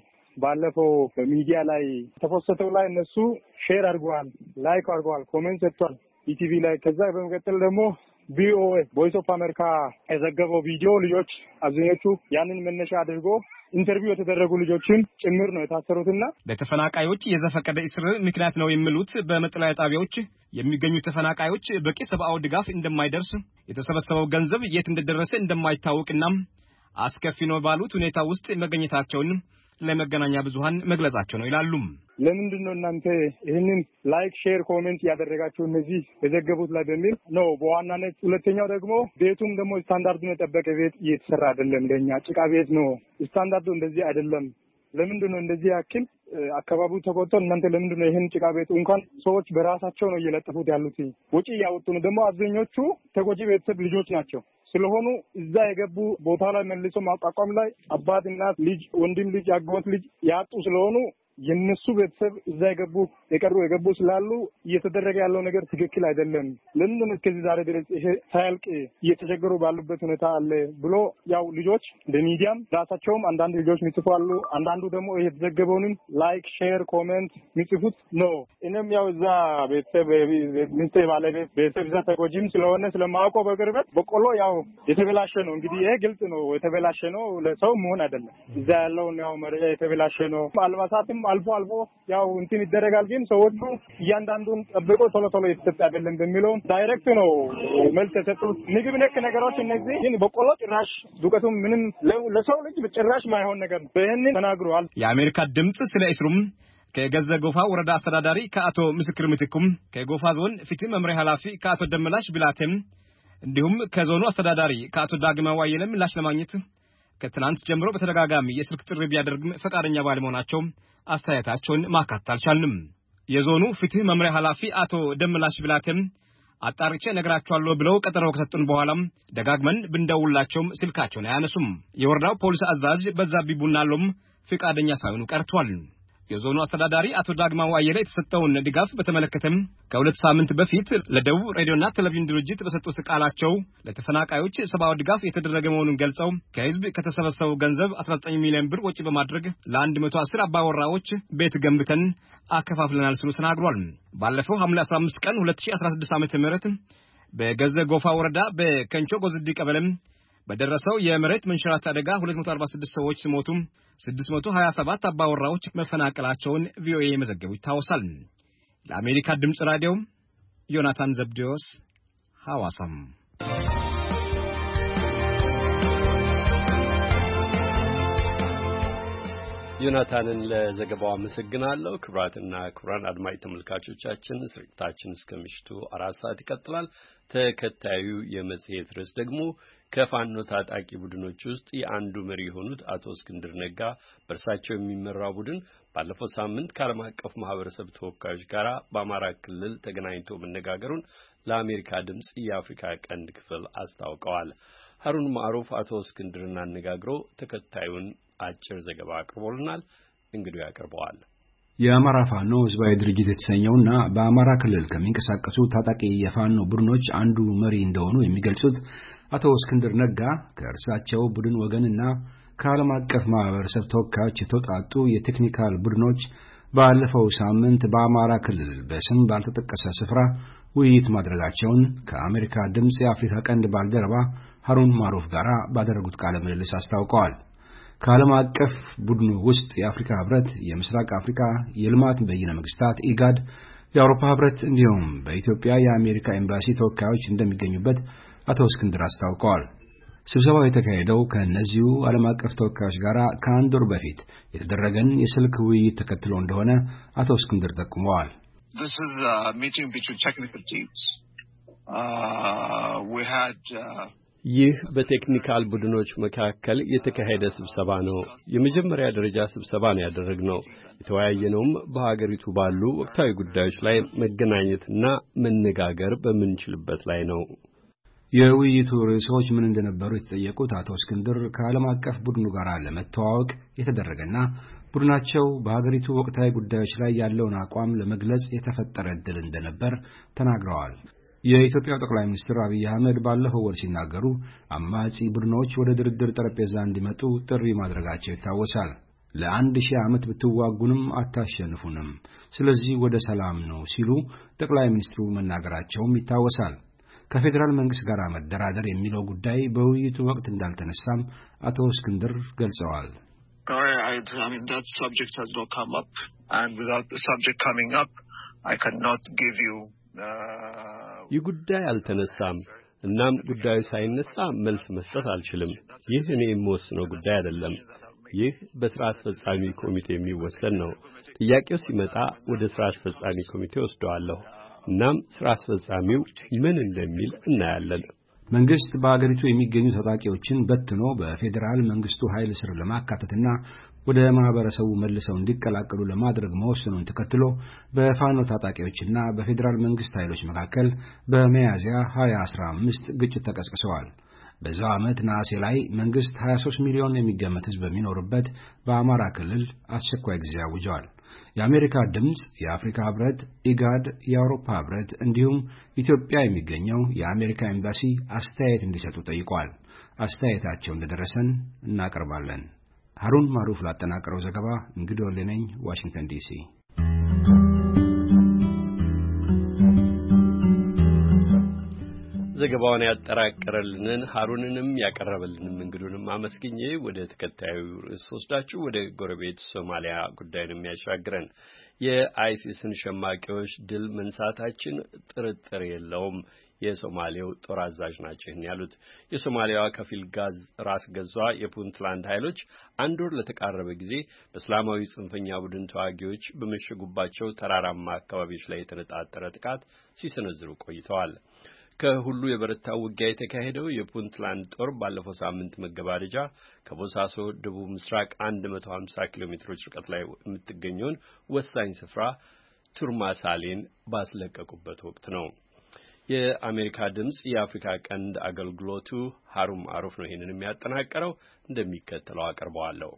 ባለፈው በሚዲያ ላይ ተፈሰተው ላይ እነሱ ሼር አድርገዋል፣ ላይክ አድርገዋል፣ ኮሜንት ሰጥቷል ኢቲቪ ላይ። ከዛ በመቀጠል ደግሞ ቪኦኤ ቮይስ ኦፍ አሜሪካ የዘገበው ቪዲዮ ልጆች አብዛኞቹ ያንን መነሻ አድርጎ ኢንተርቪው የተደረጉ ልጆችን ጭምር ነው የታሰሩትና ለተፈናቃዮች የዘፈቀደ እስር ምክንያት ነው የሚሉት በመጠለያ ጣቢያዎች የሚገኙ ተፈናቃዮች በቂ ሰብአዊ ድጋፍ እንደማይደርስ፣ የተሰበሰበው ገንዘብ የት እንደደረሰ እንደማይታወቅና አስከፊ ነው ባሉት ሁኔታ ውስጥ መገኘታቸውን ለመገናኛ ብዙሃን መግለጻቸው ነው ይላሉ። ለምንድን ነው እናንተ ይህንን ላይክ ሼር ኮሜንት ያደረጋችሁ እነዚህ የዘገቡት ላይ በሚል ነው በዋናነት። ሁለተኛው ደግሞ ቤቱም ደግሞ ስታንዳርዱን የጠበቀ ቤት እየተሰራ አይደለም። ለኛ ጭቃ ቤት ነው፣ ስታንዳርዱ እንደዚህ አይደለም። ለምንድን ነው እንደዚህ ያክል አካባቢው ተቆጥቶ እናንተ ለምንድን ነው ይሄን ጭቃ ቤት እንኳን ሰዎች በራሳቸው ነው እየለጠፉት ያሉት ወጪ ያወጡ ነው። ደግሞ አብዛኞቹ ተጎጂ ቤተሰብ ልጆች ናቸው ስለሆኑ እዛ የገቡ ቦታ ላይ መልሶ ማቋቋም ላይ አባት፣ እናት፣ ልጅ፣ ወንድም ልጅ፣ አጎት ልጅ ያጡ ስለሆኑ የነሱ ቤተሰብ እዛ የገቡ ስላሉ እየተደረገ ያለው ነገር ትክክል አይደለም። ለምን እስከዚህ ዛሬ ድረስ ይሄ ሳያልቅ እየተቸገሩ ባሉበት ሁኔታ አለ ብሎ ያው ልጆች በሚዲያም ራሳቸውም አንዳንድ ልጆች የሚጽፉ አሉ። አንዳንዱ ደግሞ ይሄ የተዘገበውንም ላይክ፣ ሼር፣ ኮሜንት የሚጽፉት ነው። እኔም ያው እዛ ቤተሰብ ሚስቴ ባለቤት ቤተሰብ እዛ ተጎጂም ስለሆነ ስለማውቀው በቅርበት በቆሎ ያው የተበላሸ ነው። እንግዲህ ይሄ ግልጽ ነው፣ የተበላሸ ነው። ለሰው መሆን አይደለም። እዛ ያለውን ያው መረጃ የተበላሸ ነው። አልባሳትም አልፎ ያው እንትን ይደረጋል። ግን ሰዎቹ እያንዳንዱን ጠብቆ ቶሎ የተሰጠ አይደለም በሚለው ዳይሬክት ነው መልስ የሰጡት። ምግብ ነክ ነገሮች እነዚህ ግን በቆሎ ጭራሽ ዱቄቱም ምንም ለሰው ልጅ ጭራሽ ማይሆን ነገር ነው። ይሄንን ተናግረዋል። የአሜሪካ ድምጽ ስለ እስሩም ከገዘ ጎፋ ወረዳ አስተዳዳሪ ከአቶ ምስክር ምትኩም፣ ከጎፋ ዞን ፍትህ መምሪያ ኃላፊ ከአቶ ደመላሽ ብላቴም እንዲሁም ከዞኑ አስተዳዳሪ ከአቶ ዳግማ ዋየለም ምላሽ ለማግኘት ከትናንት ጀምሮ በተደጋጋሚ የስልክ ጥሪ ቢያደርግም ፈቃደኛ ባለመሆናቸው አስተያየታቸውን ማካተት አልቻልንም። የዞኑ ፍትህ መምሪያ ኃላፊ አቶ ደመላሽ ብላቴም አጣርቼ ነግራቸዋለሁ ብለው ቀጠሮ ከሰጡን በኋላም ደጋግመን ብንደውላቸውም ስልካቸውን አያነሱም። የወረዳው ፖሊስ አዛዥ በዛብህ ቡናሎም ፈቃደኛ ሳይሆኑ ቀርቷል። የዞኑ አስተዳዳሪ አቶ ዳግማ ዋየለ የተሰጠውን ድጋፍ በተመለከተም ከሁለት ሳምንት በፊት ለደቡብ ሬዲዮና ቴሌቪዥን ድርጅት በሰጡት ቃላቸው ለተፈናቃዮች ሰብአዊ ድጋፍ የተደረገ መሆኑን ገልጸው ከህዝብ ከተሰበሰበው ገንዘብ 19 ሚሊዮን ብር ወጪ በማድረግ ለ110 አባወራዎች ቤት ገንብተን አከፋፍለናል ሲሉ ተናግሯል። ባለፈው ሐምሌ 15 ቀን 2016 ዓ.ም በገዘ ጎፋ ወረዳ በከንቾ ጎዝዲ ቀበሌም በደረሰው የመሬት መንሸራተት አደጋ 246 ሰዎች ሲሞቱ 627 አባወራዎች መፈናቀላቸውን ቪኦኤ መዘገቡ ይታወሳል። ለአሜሪካ ድምጽ ራዲዮ ዮናታን ዘብዴዎስ ሐዋሳም። ዮናታንን ለዘገባው አመሰግናለሁ። ክቡራትና ክቡራን አድማጭ ተመልካቾቻችን ስርጭታችን እስከ ምሽቱ 4 ሰዓት ይቀጥላል። ተከታዩ የመጽሔት ርዕስ ደግሞ ከፋኖ ታጣቂ ቡድኖች ውስጥ የአንዱ መሪ የሆኑት አቶ እስክንድር ነጋ በእርሳቸው የሚመራው ቡድን ባለፈው ሳምንት ከዓለም አቀፍ ማህበረሰብ ተወካዮች ጋር በአማራ ክልል ተገናኝቶ መነጋገሩን ለአሜሪካ ድምጽ የአፍሪካ ቀንድ ክፍል አስታውቀዋል። ሀሩን ማዕሩፍ አቶ እስክንድርን አነጋግሮ ተከታዩን አጭር ዘገባ አቅርቦልናል። እንግዲህ ያቀርበዋል። የአማራ ፋኖ ህዝባዊ ድርጅት የተሰኘውና በአማራ ክልል ከሚንቀሳቀሱ ታጣቂ የፋኖ ቡድኖች አንዱ መሪ እንደሆኑ የሚገልጹት አቶ እስክንድር ነጋ ከእርሳቸው ቡድን ወገንና ከዓለም አቀፍ ማህበረሰብ ተወካዮች የተውጣጡ የቴክኒካል ቡድኖች ባለፈው ሳምንት በአማራ ክልል በስም ባልተጠቀሰ ስፍራ ውይይት ማድረጋቸውን ከአሜሪካ ድምጽ የአፍሪካ ቀንድ ባልደረባ ሀሩን ማዕሩፍ ጋር ባደረጉት ቃለ ምልልስ አስታውቀዋል። ከዓለም አቀፍ ቡድኑ ውስጥ የአፍሪካ ህብረት፣ የምስራቅ አፍሪካ የልማት በይነ መንግስታት ኢጋድ፣ የአውሮፓ ህብረት እንዲሁም በኢትዮጵያ የአሜሪካ ኤምባሲ ተወካዮች እንደሚገኙበት አቶ እስክንድር አስታውቀዋል። ስብሰባው የተካሄደው ከእነዚሁ ዓለም አቀፍ ተወካዮች ጋር ከአንድ ወር በፊት የተደረገን የስልክ ውይይት ተከትሎ እንደሆነ አቶ እስክንድር ጠቁመዋል። This is a meeting between technical teams. We had ይህ በቴክኒካል ቡድኖች መካከል የተካሄደ ስብሰባ ነው። የመጀመሪያ ደረጃ ስብሰባ ነው ያደረግነው። የተወያየነውም በሀገሪቱ ባሉ ወቅታዊ ጉዳዮች ላይ መገናኘትና መነጋገር በምንችልበት ላይ ነው። የውይይቱ ርዕሶች ምን እንደነበሩ የተጠየቁት አቶ እስክንድር ከዓለም አቀፍ ቡድኑ ጋር ለመተዋወቅ የተደረገና ቡድናቸው በሀገሪቱ ወቅታዊ ጉዳዮች ላይ ያለውን አቋም ለመግለጽ የተፈጠረ ዕድል እንደነበር ተናግረዋል። የኢትዮጵያ ጠቅላይ ሚኒስትር አብይ አህመድ ባለፈው ወር ሲናገሩ አማጺ ቡድኖች ወደ ድርድር ጠረጴዛ እንዲመጡ ጥሪ ማድረጋቸው ይታወሳል። ለ1000 ዓመት ብትዋጉንም አታሸንፉንም፣ ስለዚህ ወደ ሰላም ነው ሲሉ ጠቅላይ ሚኒስትሩ መናገራቸውም ይታወሳል። ከፌደራል መንግስት ጋር መደራደር የሚለው ጉዳይ በውይይቱ ወቅት እንዳልተነሳም አቶ እስክንድር ገልጸዋል። I mean, that subject has not come up, and without the subject coming up, I cannot give you ይህ ጉዳይ አልተነሳም። እናም ጉዳዩ ሳይነሳ መልስ መስጠት አልችልም። ይህ እኔ የምወስነው ጉዳይ አይደለም። ይህ በስራ አስፈጻሚ ኮሚቴ የሚወሰን ነው። ጥያቄው ሲመጣ ወደ ስራ አስፈጻሚ ኮሚቴ ወስደዋለሁ። እናም ስራ አስፈጻሚው ምን እንደሚል እናያለን። መንግስት በአገሪቱ የሚገኙ ታጣቂዎችን በትኖ በፌደራል መንግስቱ ኃይል ስር ለማካተትና ወደ ማህበረሰቡ መልሰው እንዲቀላቀሉ ለማድረግ መወሰኑን ተከትሎ በፋኖ ታጣቂዎችና በፌዴራል መንግስት ኃይሎች መካከል በሚያዝያ 2015 ግጭት ተቀስቅሰዋል። በዛው ዓመት ነሐሴ ላይ መንግስት 23 ሚሊዮን የሚገመት ህዝብ በሚኖርበት በአማራ ክልል አስቸኳይ ጊዜ አውጇል። የአሜሪካ ድምጽ፣ የአፍሪካ ህብረት፣ ኢጋድ፣ የአውሮፓ ህብረት እንዲሁም ኢትዮጵያ የሚገኘው የአሜሪካ ኤምባሲ አስተያየት እንዲሰጡ ጠይቋል። አስተያየታቸው እንደደረሰን እናቀርባለን። ሀሩን ማሩፍ ላጠናቀረው ዘገባ እንግዲህ ወለነኝ ዋሽንግተን ዲሲ። ዘገባውን ያጠራቀረልንን ሀሩንንም ያቀረበልንን እንግዱንም አመስግኜ ወደ ተከታዩ ርዕስ ወስዳችሁ ወደ ጎረቤት ሶማሊያ ጉዳይ ነው የሚያሻግረን። የአይሲስን ሸማቂዎች ድል መንሳታችን ጥርጥር የለውም የሶማሌው ጦር አዛዥ ናቸው ያሉት የሶማሊያዋ ከፊል ራስ ገዟ የፑንትላንድ ኃይሎች አንድ ወር ለተቃረበ ጊዜ በእስላማዊ ጽንፈኛ ቡድን ተዋጊዎች በመሸጉባቸው ተራራማ አካባቢዎች ላይ የተነጣጠረ ጥቃት ሲሰነዝሩ ቆይተዋል። ከሁሉ የበረታው ውጊያ የተካሄደው የፑንትላንድ ጦር ባለፈው ሳምንት መገባደጃ ከቦሳሶ ደቡብ ምስራቅ 150 ኪሎ ሜትሮች ርቀት ላይ የምትገኘውን ወሳኝ ስፍራ ቱርማሳሌን ባስለቀቁበት ወቅት ነው። የአሜሪካ ድምጽ የአፍሪካ ቀንድ አገልግሎቱ ሀሩን ማሩፍ ነው ይሄንን የሚያጠናቀረው፣ እንደሚከተለው አቀርበዋለሁ።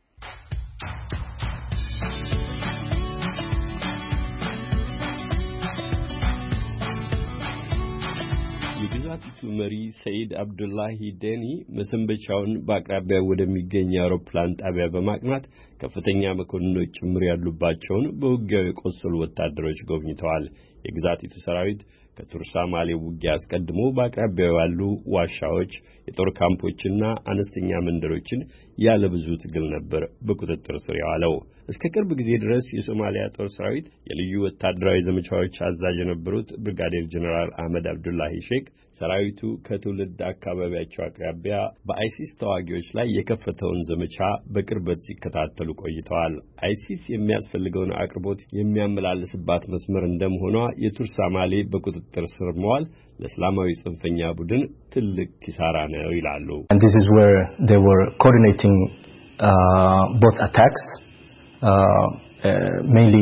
የግዛቲቱ መሪ ሰይድ አብዱላሂ ዴኒ መሰንበቻውን በአቅራቢያው ወደሚገኝ አውሮፕላን ጣቢያ በማቅናት ከፍተኛ መኮንኖች ጭምር ያሉባቸውን በውጊያው የቆሰሉ ወታደሮች ጎብኝተዋል። የግዛቲቱ ሰራዊት ከቱርሳማሌ ውጊያ አስቀድሞ በአቅራቢያው ያሉ ዋሻዎች፣ የጦር ካምፖችና አነስተኛ መንደሮችን ያለ ብዙ ትግል ነበር በቁጥጥር ስር ያዋለው። እስከ ቅርብ ጊዜ ድረስ የሶማሊያ ጦር ሰራዊት የልዩ ወታደራዊ ዘመቻዎች አዛዥ የነበሩት ብርጋዴር ጀነራል አህመድ አብዱላሂ ሼክ ሰራዊቱ ከትውልድ አካባቢያቸው አቅራቢያ በአይሲስ ተዋጊዎች ላይ የከፈተውን ዘመቻ በቅርበት ሲከታተሉ ቆይተዋል። አይሲስ የሚያስፈልገውን አቅርቦት የሚያመላልስባት መስመር እንደመሆኗ የቱርሳማሌ በቁጥጥር ስር መዋል ለእስላማዊ ጽንፈኛ ቡድን ትልቅ ኪሳራ ነው ይላሉ። And this is where they were coordinating both attacks, mainly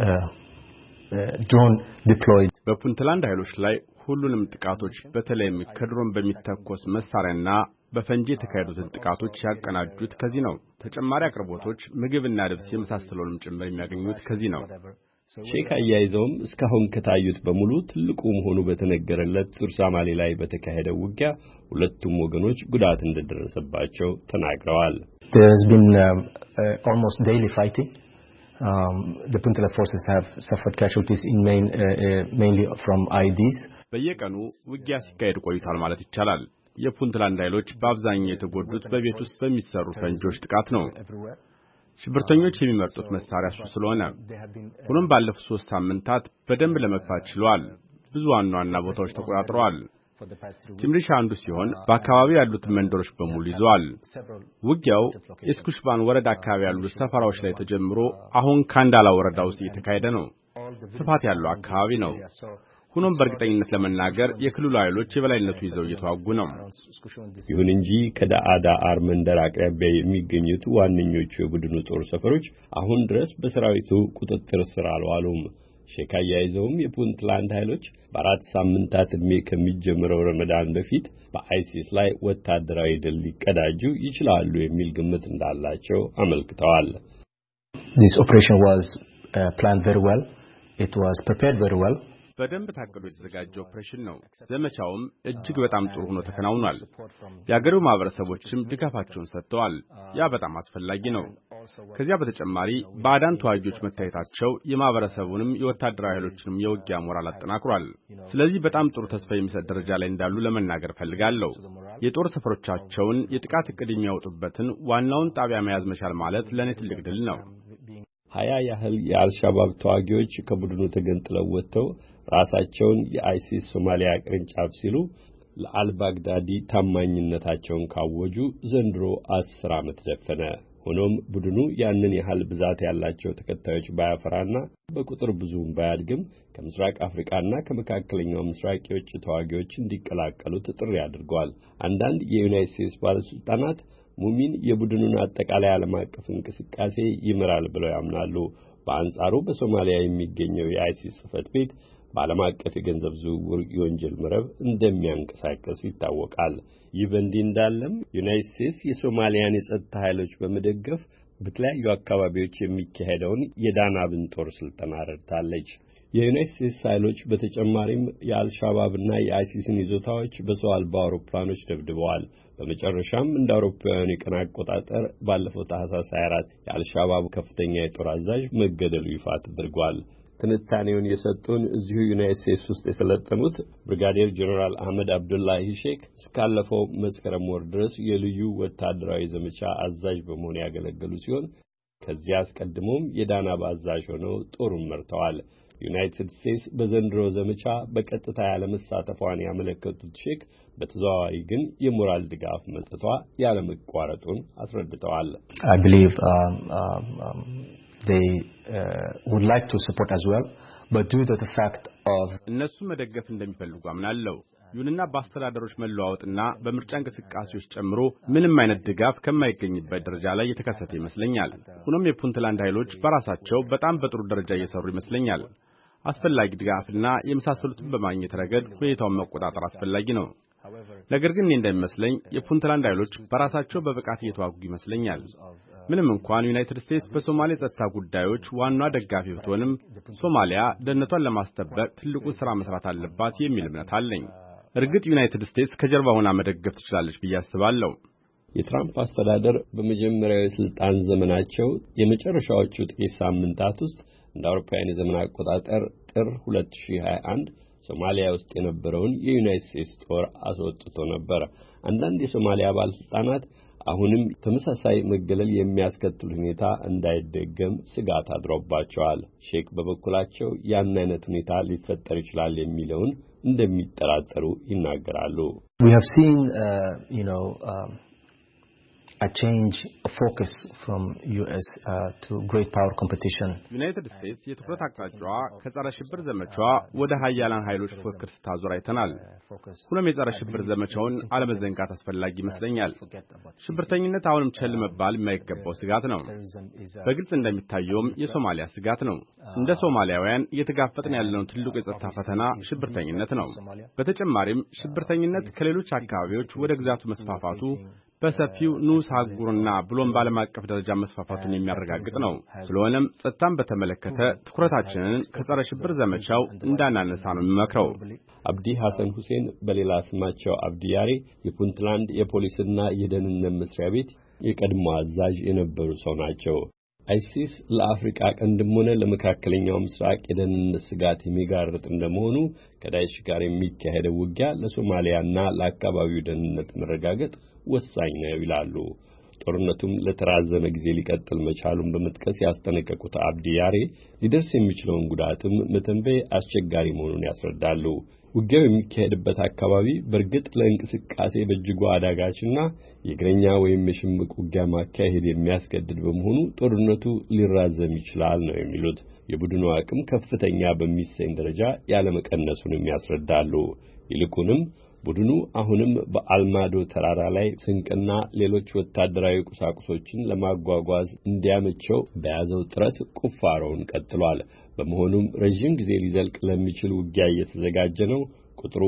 drone deployed. በፑንትላንድ ኃይሎች ላይ ሁሉንም ጥቃቶች በተለይም ከድሮን በሚተኮስ መሳሪያና በፈንጂ የተካሄዱትን ጥቃቶች ያቀናጁት ከዚህ ነው። ተጨማሪ አቅርቦቶች፣ ምግብና ልብስ የመሳሰሉንም ጭምር የሚያገኙት ከዚህ ነው። ሼክ አያይዘውም እስካሁን ከታዩት በሙሉ ትልቁ መሆኑ በተነገረለት ቱርሳማሌ ላይ በተካሄደው ውጊያ ሁለቱም ወገኖች ጉዳት እንደደረሰባቸው ተናግረዋል። There has been almost daily fighting. The Puntland forces have suffered casualties in mainly from IEDs. በየቀኑ ውጊያ ሲካሄድ ቆይቷል ማለት ይቻላል። የፑንትላንድ ኃይሎች በአብዛኛው የተጎዱት በቤት ውስጥ በሚሰሩ ፈንጂዎች ጥቃት ነው። ሽብርተኞች የሚመርጡት መሳሪያ እሱ ስለሆነ ሆኖም ባለፉት 3 ሳምንታት በደንብ ለመግፋት ችለዋል። ብዙ ዋና ቦታዎች ተቆጣጥረዋል። ቲምሪሻ አንዱ ሲሆን በአካባቢው ያሉትን መንደሮች በሙሉ ይዘዋል። ውጊያው የስኩሽባን ወረዳ አካባቢ ያሉት ሰፈራዎች ላይ ተጀምሮ አሁን ካንዳላ ወረዳ ውስጥ እየተካሄደ ነው። ስፋት ያለው አካባቢ ነው። ሆኖም በእርግጠኝነት ለመናገር የክልሉ ኃይሎች የበላይነቱ ይዘው እየተዋጉ ነው። ይሁን እንጂ ከዳአዳአር መንደር አቅራቢያ የሚገኙት ዋነኞቹ የቡድኑ ጦር ሰፈሮች አሁን ድረስ በሰራዊቱ ቁጥጥር ስር አልዋሉም። ሼክ አያይዘውም የፑንትላንድ ኃይሎች በ4 ሳምንታት ዕድሜ ከሚጀምረው ረመዳን በፊት በአይሲስ ላይ ወታደራዊ ድል ሊቀዳጁ ይችላሉ የሚል ግምት እንዳላቸው አመልክተዋል። This operation was planned very well. It was prepared very well. በደንብ ታቅዶ የተዘጋጀ ኦፕሬሽን ነው። ዘመቻውም እጅግ በጣም ጥሩ ሆኖ ተከናውኗል። የአገሬው ማህበረሰቦችም ድጋፋቸውን ሰጥተዋል። ያ በጣም አስፈላጊ ነው። ከዚያ በተጨማሪ ባዕዳን ተዋጊዎች መታየታቸው የማህበረሰቡንም የወታደራዊ ኃይሎችንም የውጊያ ሞራል አጠናክሯል። ስለዚህ በጣም ጥሩ ተስፋ የሚሰጥ ደረጃ ላይ እንዳሉ ለመናገር ፈልጋለሁ። የጦር ሰፈሮቻቸውን የጥቃት ዕቅድ የሚያወጡበትን ዋናውን ጣቢያ መያዝ መቻል ማለት ለእኔ ትልቅ ድል ነው። 20 ያህል የአልሻባብ ተዋጊዎች ከቡድኑ ተገንጥለው ወጥተው ራሳቸውን የአይሲስ ሶማሊያ ቅርንጫፍ ሲሉ ለአልባግዳዲ ታማኝነታቸውን ካወጁ ዘንድሮ 10 ዓመት ደፈነ። ሆኖም ቡድኑ ያንን ያህል ብዛት ያላቸው ተከታዮች ባያፈራና በቁጥር ብዙም ባያድግም ከምስራቅ አፍሪካና ከመካከለኛው ምስራቅ የውጭ ተዋጊዎች እንዲቀላቀሉት ጥሪ አድርገዋል። አንዳንድ የዩናይትድ ስቴትስ ባለስልጣናት ሙሚን የቡድኑን አጠቃላይ ዓለም አቀፍ እንቅስቃሴ ይመራል ብለው ያምናሉ። በአንጻሩ በሶማሊያ የሚገኘው የአይሲስ ጽሕፈት ቤት በዓለም አቀፍ የገንዘብ ዝውውር የወንጀል መረብ እንደሚያንቀሳቀስ ይታወቃል። ይህ በእንዲህ እንዳለም ዩናይትድ ስቴትስ የሶማሊያን የጸጥታ ኃይሎች በመደገፍ በተለያዩ አካባቢዎች የሚካሄደውን የዳናብን ጦር ስልጠና ረድታለች። የዩናይትድ ስቴትስ ኃይሎች በተጨማሪም የአልሻባብና የአይሲስን ይዞታዎች በሰው አልባ አውሮፕላኖች ደብድበዋል። በመጨረሻም እንደ አውሮፓውያኑ የቀን አቆጣጠር ባለፈው ታህሳስ 24 የአልሻባብ ከፍተኛ የጦር አዛዥ መገደሉ ይፋ ተደርጓል። ትንታኔውን የሰጡን እዚሁ ዩናይትድ ስቴትስ ውስጥ የሰለጠኑት ብርጋዴር ጀነራል አህመድ አብዱላሂ ሼክ እስካለፈው መስከረም ወር ድረስ የልዩ ወታደራዊ ዘመቻ አዛዥ በመሆን ያገለገሉ ሲሆን ከዚያ አስቀድሞም የዳናብ አዛዥ ሆነው ጦሩን መርተዋል። ዩናይትድ ስቴትስ በዘንድሮ ዘመቻ በቀጥታ ያለመሳተፏን ያመለከቱት ሼክ በተዘዋዋሪ ግን የሞራል ድጋፍ መስጠቷ ያለመቋረጡን አስረድተዋል። I believe they would like to support as well, but due to the fact of እነሱ መደገፍ እንደሚፈልጉ አምናለሁ። ይሁንና በአስተዳደሮች መለዋወጥና በምርጫ እንቅስቃሴዎች ጨምሮ ምንም አይነት ድጋፍ ከማይገኝበት ደረጃ ላይ የተከሰተ ይመስለኛል። ሆኖም የፑንትላንድ ኃይሎች በራሳቸው በጣም በጥሩ ደረጃ እየሰሩ ይመስለኛል። አስፈላጊ ድጋፍና የመሳሰሉትን በማግኘት ረገድ ሁኔታውን መቆጣጠር አስፈላጊ ነው። ነገር ግን እንደሚመስለኝ የፑንትላንድ ኃይሎች በራሳቸው በብቃት እየተዋጉ ይመስለኛል። ምንም እንኳን ዩናይትድ ስቴትስ በሶማሊያ ጸጥታ ጉዳዮች ዋና ደጋፊ ብትሆንም ሶማሊያ ደህንነቷን ለማስጠበቅ ትልቁ ሥራ መስራት አለባት የሚል እምነት አለኝ። እርግጥ ዩናይትድ ስቴትስ ከጀርባ ሆና መደገፍ ትችላለች ብዬ አስባለሁ። የትራምፕ አስተዳደር በመጀመሪያው የስልጣን ዘመናቸው የመጨረሻዎቹ ጥቂት ሳምንታት ውስጥ እንደ አውሮፓውያን የዘመን አቆጣጠር ጥር 2021 ሶማሊያ ውስጥ የነበረውን የዩናይትድ ስቴትስ ጦር አስወጥቶ ነበር። አንዳንድ የሶማሊያ ባለስልጣናት አሁንም ተመሳሳይ መገለል የሚያስከትል ሁኔታ እንዳይደገም ስጋት አድሮባቸዋል። ሼክ በበኩላቸው ያን አይነት ሁኔታ ሊፈጠር ይችላል የሚለውን እንደሚጠራጠሩ ይናገራሉ። We have seen a change of focus from US to great power competition. ዩናይትድ ስቴትስ የትኩረት አቅጣጫዋ ከጸረ ሽብር ዘመቻዋ ወደ ሀያላን ኃይሎች ፉክክር ስታዞር አይተናል። ሁሉም የጸረ ሽብር ዘመቻውን አለመዘንጋት አስፈላጊ ይመስለኛል። ሽብርተኝነት አሁንም ቸል መባል የማይገባው ስጋት ነው። በግልጽ እንደሚታየውም የሶማሊያ ስጋት ነው። እንደ ሶማሊያውያን እየተጋፈጥን ያለነው ትልቁ የጸጥታ ፈተና ሽብርተኝነት ነው። በተጨማሪም ሽብርተኝነት ከሌሎች አካባቢዎች ወደ ግዛቱ መስፋፋቱ በሰፊው ንዑስ አህጉርና ብሎም በዓለም አቀፍ ደረጃ መስፋፋቱን የሚያረጋግጥ ነው። ስለሆነም ጸጥታን በተመለከተ ትኩረታችንን ከጸረ ሽብር ዘመቻው እንዳናነሳ ነው የሚመክረው። አብዲ ሐሰን ሁሴን በሌላ ስማቸው አብዲ ያሬ የፑንትላንድ የፖሊስና የደህንነት መስሪያ ቤት የቀድሞ አዛዥ የነበሩ ሰው ናቸው። አይሲስ ለአፍሪካ ቀንድም ሆነ ለመካከለኛው ምስራቅ የደህንነት ስጋት የሚጋርጥ እንደመሆኑ ከዳይሽ ጋር የሚካሄደው ውጊያ ለሶማሊያና ለአካባቢው ደህንነት መረጋገጥ ወሳኝ ነው ይላሉ። ጦርነቱም ለተራዘመ ጊዜ ሊቀጥል መቻሉን በመጥቀስ ያስጠነቀቁት አብዲ ያሬ ሊደርስ የሚችለውን ጉዳትም መተንበይ አስቸጋሪ መሆኑን ያስረዳሉ። ውጊያው የሚካሄድበት አካባቢ በእርግጥ ለእንቅስቃሴ በእጅጉ አዳጋችና የእግረኛ ወይም የሽምቅ ውጊያ ማካሄድ የሚያስገድድ በመሆኑ ጦርነቱ ሊራዘም ይችላል ነው የሚሉት። የቡድኑ አቅም ከፍተኛ በሚሰኝ ደረጃ ያለመቀነሱንም ያስረዳሉ። ይልቁንም ቡድኑ አሁንም በአልማዶ ተራራ ላይ ስንቅና ሌሎች ወታደራዊ ቁሳቁሶችን ለማጓጓዝ እንዲያመቸው በያዘው ጥረት ቁፋሮውን ቀጥሏል። በመሆኑም ረጅም ጊዜ ሊዘልቅ ለሚችል ውጊያ እየተዘጋጀ ነው። ቁጥሩ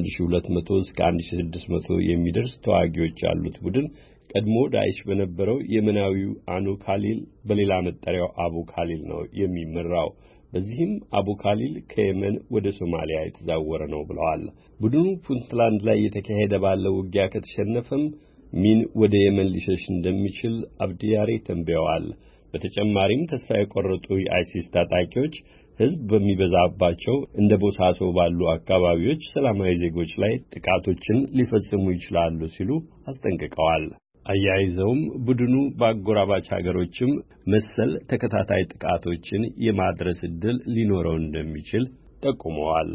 ከ1200 እስከ 1600 የሚደርስ ተዋጊዎች ያሉት ቡድን ቀድሞ ዳይሽ በነበረው የመናዊው አኑ ካሊል በሌላ መጠሪያው አቡ ካሊል ነው የሚመራው። በዚህም አቡ ካሊል ከየመን ወደ ሶማሊያ የተዛወረ ነው ብለዋል። ቡድኑ ፑንትላንድ ላይ የተካሄደ ባለው ውጊያ ከተሸነፈም ሚን ወደ የመን ሊሸሽ እንደሚችል አብዲያሬ ተንበየዋል። በተጨማሪም ተስፋ የቆረጡ የአይሲስ ታጣቂዎች ሕዝብ በሚበዛባቸው እንደ ቦሳሶ ባሉ አካባቢዎች ሰላማዊ ዜጎች ላይ ጥቃቶችን ሊፈጽሙ ይችላሉ ሲሉ አስጠንቅቀዋል። አያይዘውም ቡድኑ በአጎራባች ሀገሮችም መሰል ተከታታይ ጥቃቶችን የማድረስ ዕድል ሊኖረው እንደሚችል ጠቁመዋል።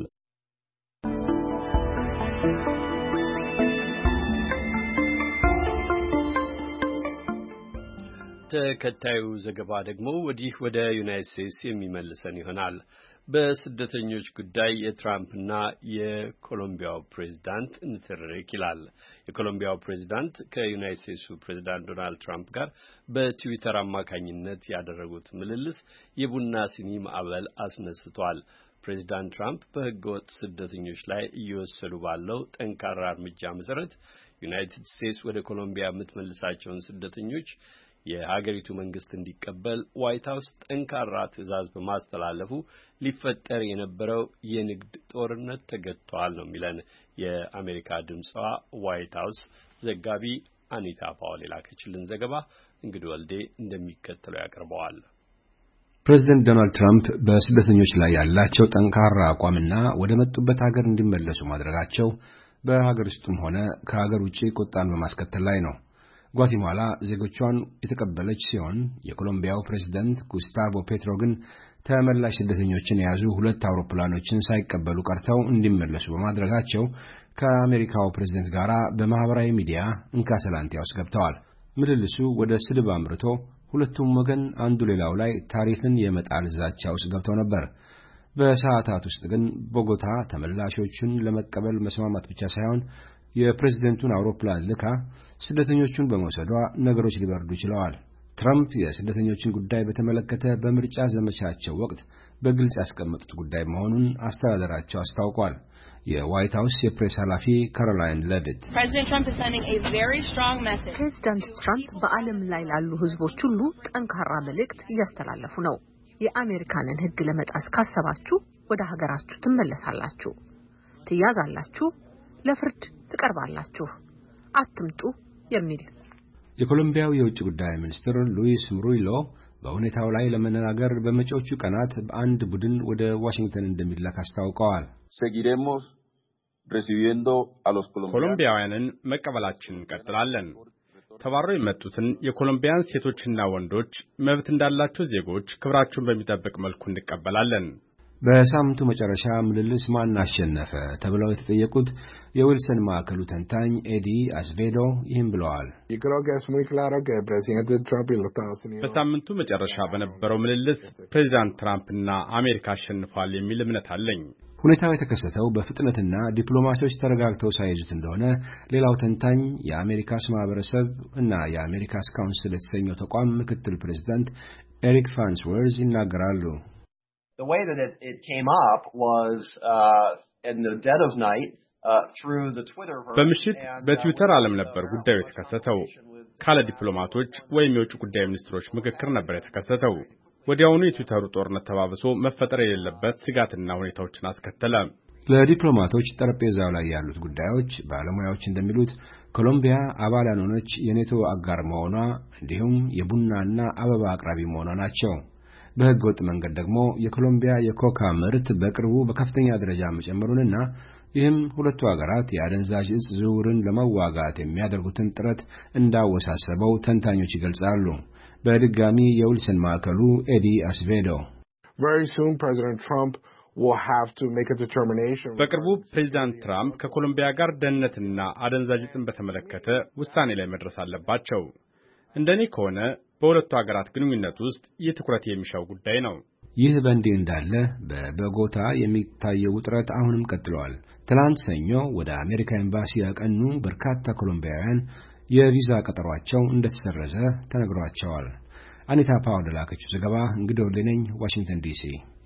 ተከታዩ ዘገባ ደግሞ ወዲህ ወደ ዩናይትድ ስቴትስ የሚመልሰን ይሆናል። በስደተኞች ጉዳይ የትራምፕና የኮሎምቢያው ፕሬዝዳንት ንትርክ ይላል። የኮሎምቢያው ፕሬዝዳንት ከዩናይትድ ስቴትሱ ፕሬዝዳንት ዶናልድ ትራምፕ ጋር በትዊተር አማካኝነት ያደረጉት ምልልስ የቡና ሲኒ ማዕበል አስነስቷል። ፕሬዝዳንት ትራምፕ በህገወጥ ስደተኞች ላይ እየወሰዱ ባለው ጠንካራ እርምጃ መሰረት ዩናይትድ ስቴትስ ወደ ኮሎምቢያ የምትመልሳቸውን ስደተኞች የሀገሪቱ መንግስት እንዲቀበል ዋይት ሀውስ ጠንካራ ትዕዛዝ በማስተላለፉ ሊፈጠር የነበረው የንግድ ጦርነት ተገጥቷል ነው የሚለን የአሜሪካ ድምጿ ዋይት ሀውስ ዘጋቢ አኒታ ፓውል የላከችልን ዘገባ። እንግዲህ ወልዴ እንደሚከተለው ያቀርበዋል። ፕሬዚደንት ዶናልድ ትራምፕ በስደተኞች ላይ ያላቸው ጠንካራ አቋምና ወደ መጡበት ሀገር እንዲመለሱ ማድረጋቸው በሀገር ውስጥም ሆነ ከሀገር ውጪ ቁጣን በማስከተል ላይ ነው። ጓቲማላ ዜጎቿን የተቀበለች ሲሆን የኮሎምቢያው ፕሬዝዳንት ጉስታቮ ፔትሮ ግን ተመላሽ ስደተኞችን የያዙ 2 አውሮፕላኖችን ሳይቀበሉ ቀርተው እንዲመለሱ በማድረጋቸው ከአሜሪካው ፕሬዝዳንት ጋር በማህበራዊ ሚዲያ እንካሰላንቲያ ውስጥ ገብተዋል። ምልልሱ ወደ ስድብ አምርቶ ሁለቱም ወገን አንዱ ሌላው ላይ ታሪፍን የመጣል ዛቻ ውስጥ ገብተው ነበር። በሰዓታት ውስጥ ግን ቦጎታ ተመላሾቹን ለመቀበል መስማማት ብቻ ሳይሆን የፕሬዝዳንቱን አውሮፕላን ልካ ስደተኞቹን በመውሰዷ ነገሮች ሊበርዱ ችለዋል። ትራምፕ የስደተኞችን ጉዳይ በተመለከተ በምርጫ ዘመቻቸው ወቅት በግልጽ ያስቀመጡት ጉዳይ መሆኑን አስተዳደራቸው አስታውቋል። የዋይት ሀውስ የፕሬስ ኃላፊ ካሮላይን ሌቪት ፕሬዝዳንት ትራምፕ በዓለም ላይ ላሉ ህዝቦች ሁሉ ጠንካራ መልእክት እያስተላለፉ ነው። የአሜሪካንን ህግ ለመጣስ ካሰባችሁ ወደ ሀገራችሁ ትመለሳላችሁ፣ ትያዛላችሁ፣ ለፍርድ ትቀርባላችሁ፣ አትምጡ የሚል። የኮሎምቢያው የውጭ ጉዳይ ሚኒስትር ሉዊስ ሙሪሎ በሁኔታው ላይ ለመነጋገር በመጪዎቹ ቀናት በአንድ ቡድን ወደ ዋሽንግተን እንደሚላክ አስታውቀዋል። ኮሎምቢያውያንን መቀበላችንን እንቀጥላለን። ተባረው የመጡትን የኮሎምቢያን ሴቶችና ወንዶች መብት እንዳላቸው ዜጎች ክብራቸውን በሚጠብቅ መልኩ እንቀበላለን። በሳምንቱ መጨረሻ ምልልስ ማን አሸነፈ ተብለው የተጠየቁት የዊልሰን ማዕከሉ ተንታኝ ኤዲ አስቬዶ ይህን ብለዋል። በሳምንቱ መጨረሻ በነበረው ምልልስ ፕሬዚዳንት ትራምፕና አሜሪካ አሸንፏል የሚል እምነት አለኝ። ሁኔታው የተከሰተው በፍጥነትና ዲፕሎማቶች ተረጋግተው ሳይዙት እንደሆነ ሌላው ተንታኝ የአሜሪካስ ማህበረሰብ እና የአሜሪካስ ካውንስል የተሰኘው ተቋም ምክትል ፕሬዝዳንት ኤሪክ ፋርንስወርዝ ይናገራሉ። The way that it came up was in the dead of night through the Twitter. በምሽት በትዊተር ዓለም ነበር ጉዳዩ የተከሰተው። ካለ ዲፕሎማቶች ወይም የውጭ ጉዳይ ሚኒስትሮች ምክክር ነበር የተከሰተው። ወዲያውኑ የትዊተሩ ጦርነት ተባብሶ መፈጠር የሌለበት ስጋትና ሁኔታዎችን አስከተለ። ለዲፕሎማቶች ጠረጴዛው ላይ ያሉት ጉዳዮች ባለሙያዎች እንደሚሉት ኮሎምቢያ አባል ያልሆነች የኔቶ አጋር መሆኗ እንዲሁም የቡናና አበባ አቅራቢ መሆኗ ናቸው። በሕገ ወጥ መንገድ ደግሞ የኮሎምቢያ የኮካ ምርት በቅርቡ በከፍተኛ ደረጃ መጨመሩንና ይህም ሁለቱ ሀገራት የአደንዛዥ ዕፅ ዝውውርን ለመዋጋት የሚያደርጉትን ጥረት እንዳወሳሰበው ተንታኞች ይገልጻሉ። በድጋሚ የዊልሰን ማዕከሉ ኤዲ አስቬዶ በቅርቡ ፕሬዚዳንት ትራምፕ ከኮሎምቢያ ጋር ደህንነትና አደንዛዥ ዕፅን በተመለከተ ውሳኔ ላይ መድረስ አለባቸው። እንደኔ ከሆነ በሁለቱ ሀገራት ግንኙነት ውስጥ ይህ ትኩረት የሚሻው ጉዳይ ነው። ይህ በእንዲህ እንዳለ በቦጎታ የሚታየው ውጥረት አሁንም ቀጥሏል። ትናንት ሰኞ ወደ አሜሪካ ኤምባሲ ያቀኑ በርካታ ኮሎምቢያውያን የቪዛ ቀጠሯቸው እንደተሰረዘ ተነግሯቸዋል። አኒታ ፓውል ላከችው ዘገባ። እንግዲህ ወልዴ ነኝ፣ ዋሽንግተን ዲሲ።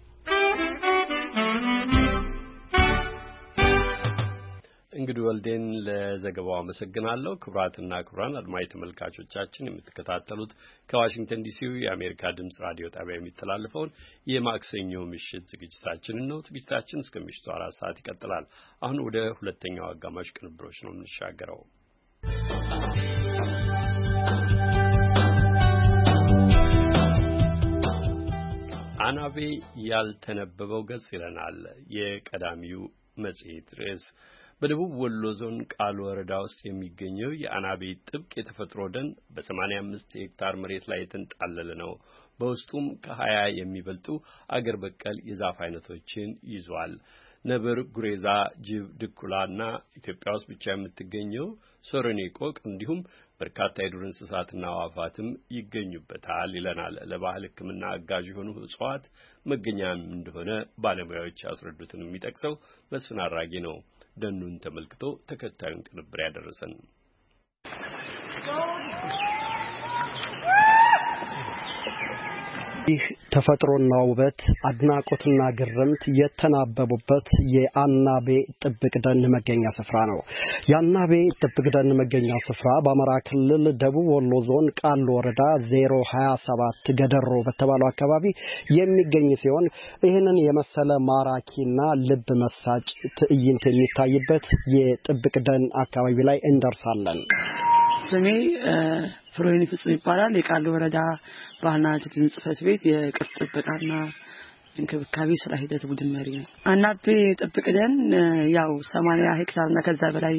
እንግዲህ ወልዴን ለዘገባው አመሰግናለሁ። ክቡራትና ክቡራን አድማጭ ተመልካቾቻችን የምትከታተሉት ከዋሽንግተን ዲሲው የአሜሪካ ድምጽ ራዲዮ ጣቢያ የሚተላለፈውን የማክሰኞ ምሽት ዝግጅታችንን ነው። ዝግጅታችን እስከ ምሽቱ 4 ሰዓት ይቀጥላል። አሁን ወደ ሁለተኛው አጋማሽ ቅንብሮች ነው የምንሻገረው። አናቤ ያልተነበበው ገጽ ይለናል የቀዳሚው መጽሔት ርዕስ። በደቡብ ወሎ ዞን ቃሉ ወረዳ ውስጥ የሚገኘው የአናቤ ጥብቅ የተፈጥሮ ደን በ85 ሄክታር መሬት ላይ የተንጣለለ ነው። በውስጡም ከ20 የሚበልጡ አገር በቀል የዛፍ አይነቶችን ይዟል። ነብር፣ ጉሬዛ፣ ጅብ፣ ድኩላና ኢትዮጵያ ውስጥ ብቻ የምትገኘው ሶረኔ ቆቅ እንዲሁም በርካታ የዱር እንስሳትና አዕዋፋትም ይገኙበታል ይለናል። ለባህል ሕክምና አጋዥ የሆኑ እጽዋት መገኛም እንደሆነ ባለሙያዎች ያስረዱትን የሚጠቅሰው መስፍን አራጌ ነው። ደኑን ተመልክቶ ተከታዩን ቅንብር ያደረሰን። ይህ ተፈጥሮና ውበት አድናቆትና ግርምት የተናበቡበት የአናቤ ጥብቅ ደን መገኛ ስፍራ ነው። የአናቤ ጥብቅ ደን መገኛ ስፍራ በአማራ ክልል ደቡብ ወሎ ዞን ቃሉ ወረዳ 027 ገደሮ በተባለው አካባቢ የሚገኝ ሲሆን ይህንን የመሰለ ማራኪና ልብ መሳጭ ትዕይንት የሚታይበት የጥብቅ ደን አካባቢ ላይ እንደርሳለን። ስሜ ፍሮይኒ ፍጹም ይባላል። የቃሉ ወረዳ ባህልና ቱሪዝም ጽሕፈት ቤት የቅርስ ጥበቃና እንክብካቤ ስራ ሂደት ቡድን መሪ ነኝ። አናቤ ጥብቅ ደን ያው 80 ሄክታርና ከዛ በላይ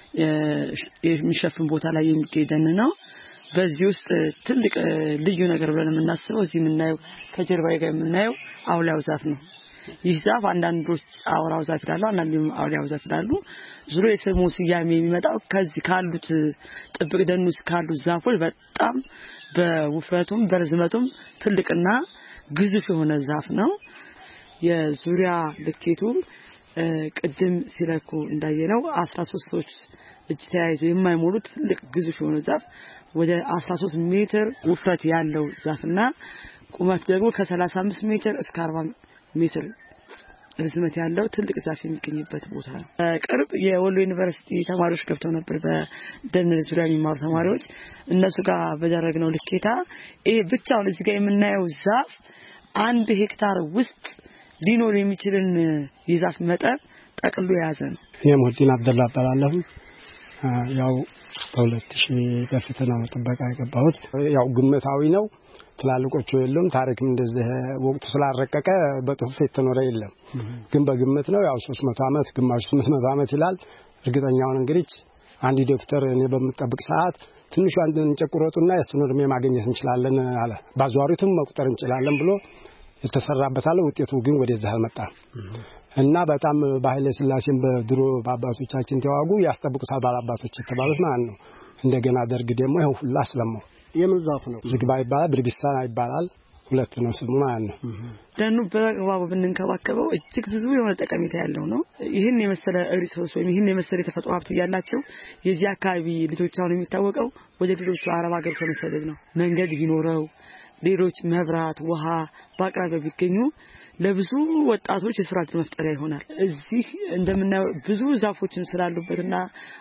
የሚሸፍን ቦታ ላይ የሚገኝ ደን ነው። በዚህ ውስጥ ትልቅ ልዩ ነገር ብለን የምናስበው እዚህ የምናየው ከጀርባዬ ጋር የምናየው አውሊያው ዛፍ ነው። ይህ ዛፍ አንዳንዶች አውራው ዛፍ ይላሉ፣ አንዳንዶች አውሊያው ዛፍ ይላሉ። ዙሮ የስሙ ስያሜ የሚመጣው ከዚህ ካሉት ጥብቅ ደን ውስጥ ካሉት ዛፎች በጣም በውፍረቱም በርዝመቱም ትልቅና ግዙፍ የሆነ ዛፍ ነው። የዙሪያ ልኬቱ ቅድም ሲለኩ እንዳየነው 13 ሰዎች እጅ ተያይዘው የማይሞሉት ትልቅ ግዙፍ የሆነ ዛፍ ወደ 13 ሜትር ውፍረት ያለው ዛፍና ቁመት ደግሞ ከ35 ሜትር እስከ 40 ሜትር ርዝመት ያለው ትልቅ ዛፍ የሚገኝበት ቦታ ነው። ቅርብ የወሎ ዩኒቨርሲቲ ተማሪዎች ገብተው ነበር። በደን ዙሪያ የሚማሩ ተማሪዎች እነሱ ጋር በደረግነው ልኬታ ይሄ ብቻውን እዚህ ጋር የምናየው ዛፍ 1 ሄክታር ውስጥ ሊኖር የሚችልን የዛፍ መጠን ጠቅሎ የያዘ ነው። የሙህዲን አብደላ እባላለሁ። ያው በ2000 በፊት ነው ጥበቃ የገባሁት። ያው ግምታዊ ነው። ትላልቆቹ የለም። ታሪክም እንደዚህ ወቅቱ ስላረቀቀ በጥፍ የተኖረ የለም። ግን በግምት ነው ያው 300 ዓመት ግማሽ 800 ዓመት ይላል። እርግጠኛውን እንግዲህ አንድ ዶክተር እኔ በመጠብቅ ሰዓት ትንሽ አንድን እንጨቁረጡና የሱን እድሜ ማግኘት እንችላለን አለ። ባዟሪቱም መቁጠር እንችላለን ብሎ የተሰራበት አለ። ውጤቱ ግን ወደዛ አልመጣም እና በጣም በኃይለ ሥላሴም በድሮ ባባቶቻችን ተዋጉ ያስጠብቁታል ባላባቶች የተባሉት ማለት ነው። እንደገና ደርግ ደግሞ ይሄን ሁሉ አስለመው። የምን ዛፍ ነው? ዝግባ ይባላል፣ ብርቢሳ ይባላል። ሁለት ነው ስሙ ማለት ነው። ደኑ በአግባቡ ብንንከባከበው እጅግ ብዙ የሆነ ጠቀሜታ ያለው ነው። ይህን የመሰለ ሪሶርስ ወይም ይህን የመሰለ የተፈጥሮ ሀብት ያላቸው የዚህ አካባቢ ልጆች አሁን የሚታወቀው ወደ ሌሎች አረብ ሀገር ከመሰደድ ነው። መንገድ ቢኖረው ሌሎች መብራት፣ ውሃ በአቅራቢያው ቢገኙ ለብዙ ወጣቶች የሥራ ዕድል መፍጠሪያ ይሆናል። እዚህ እንደምናየው ብዙ ዛፎችን ስላሉበትና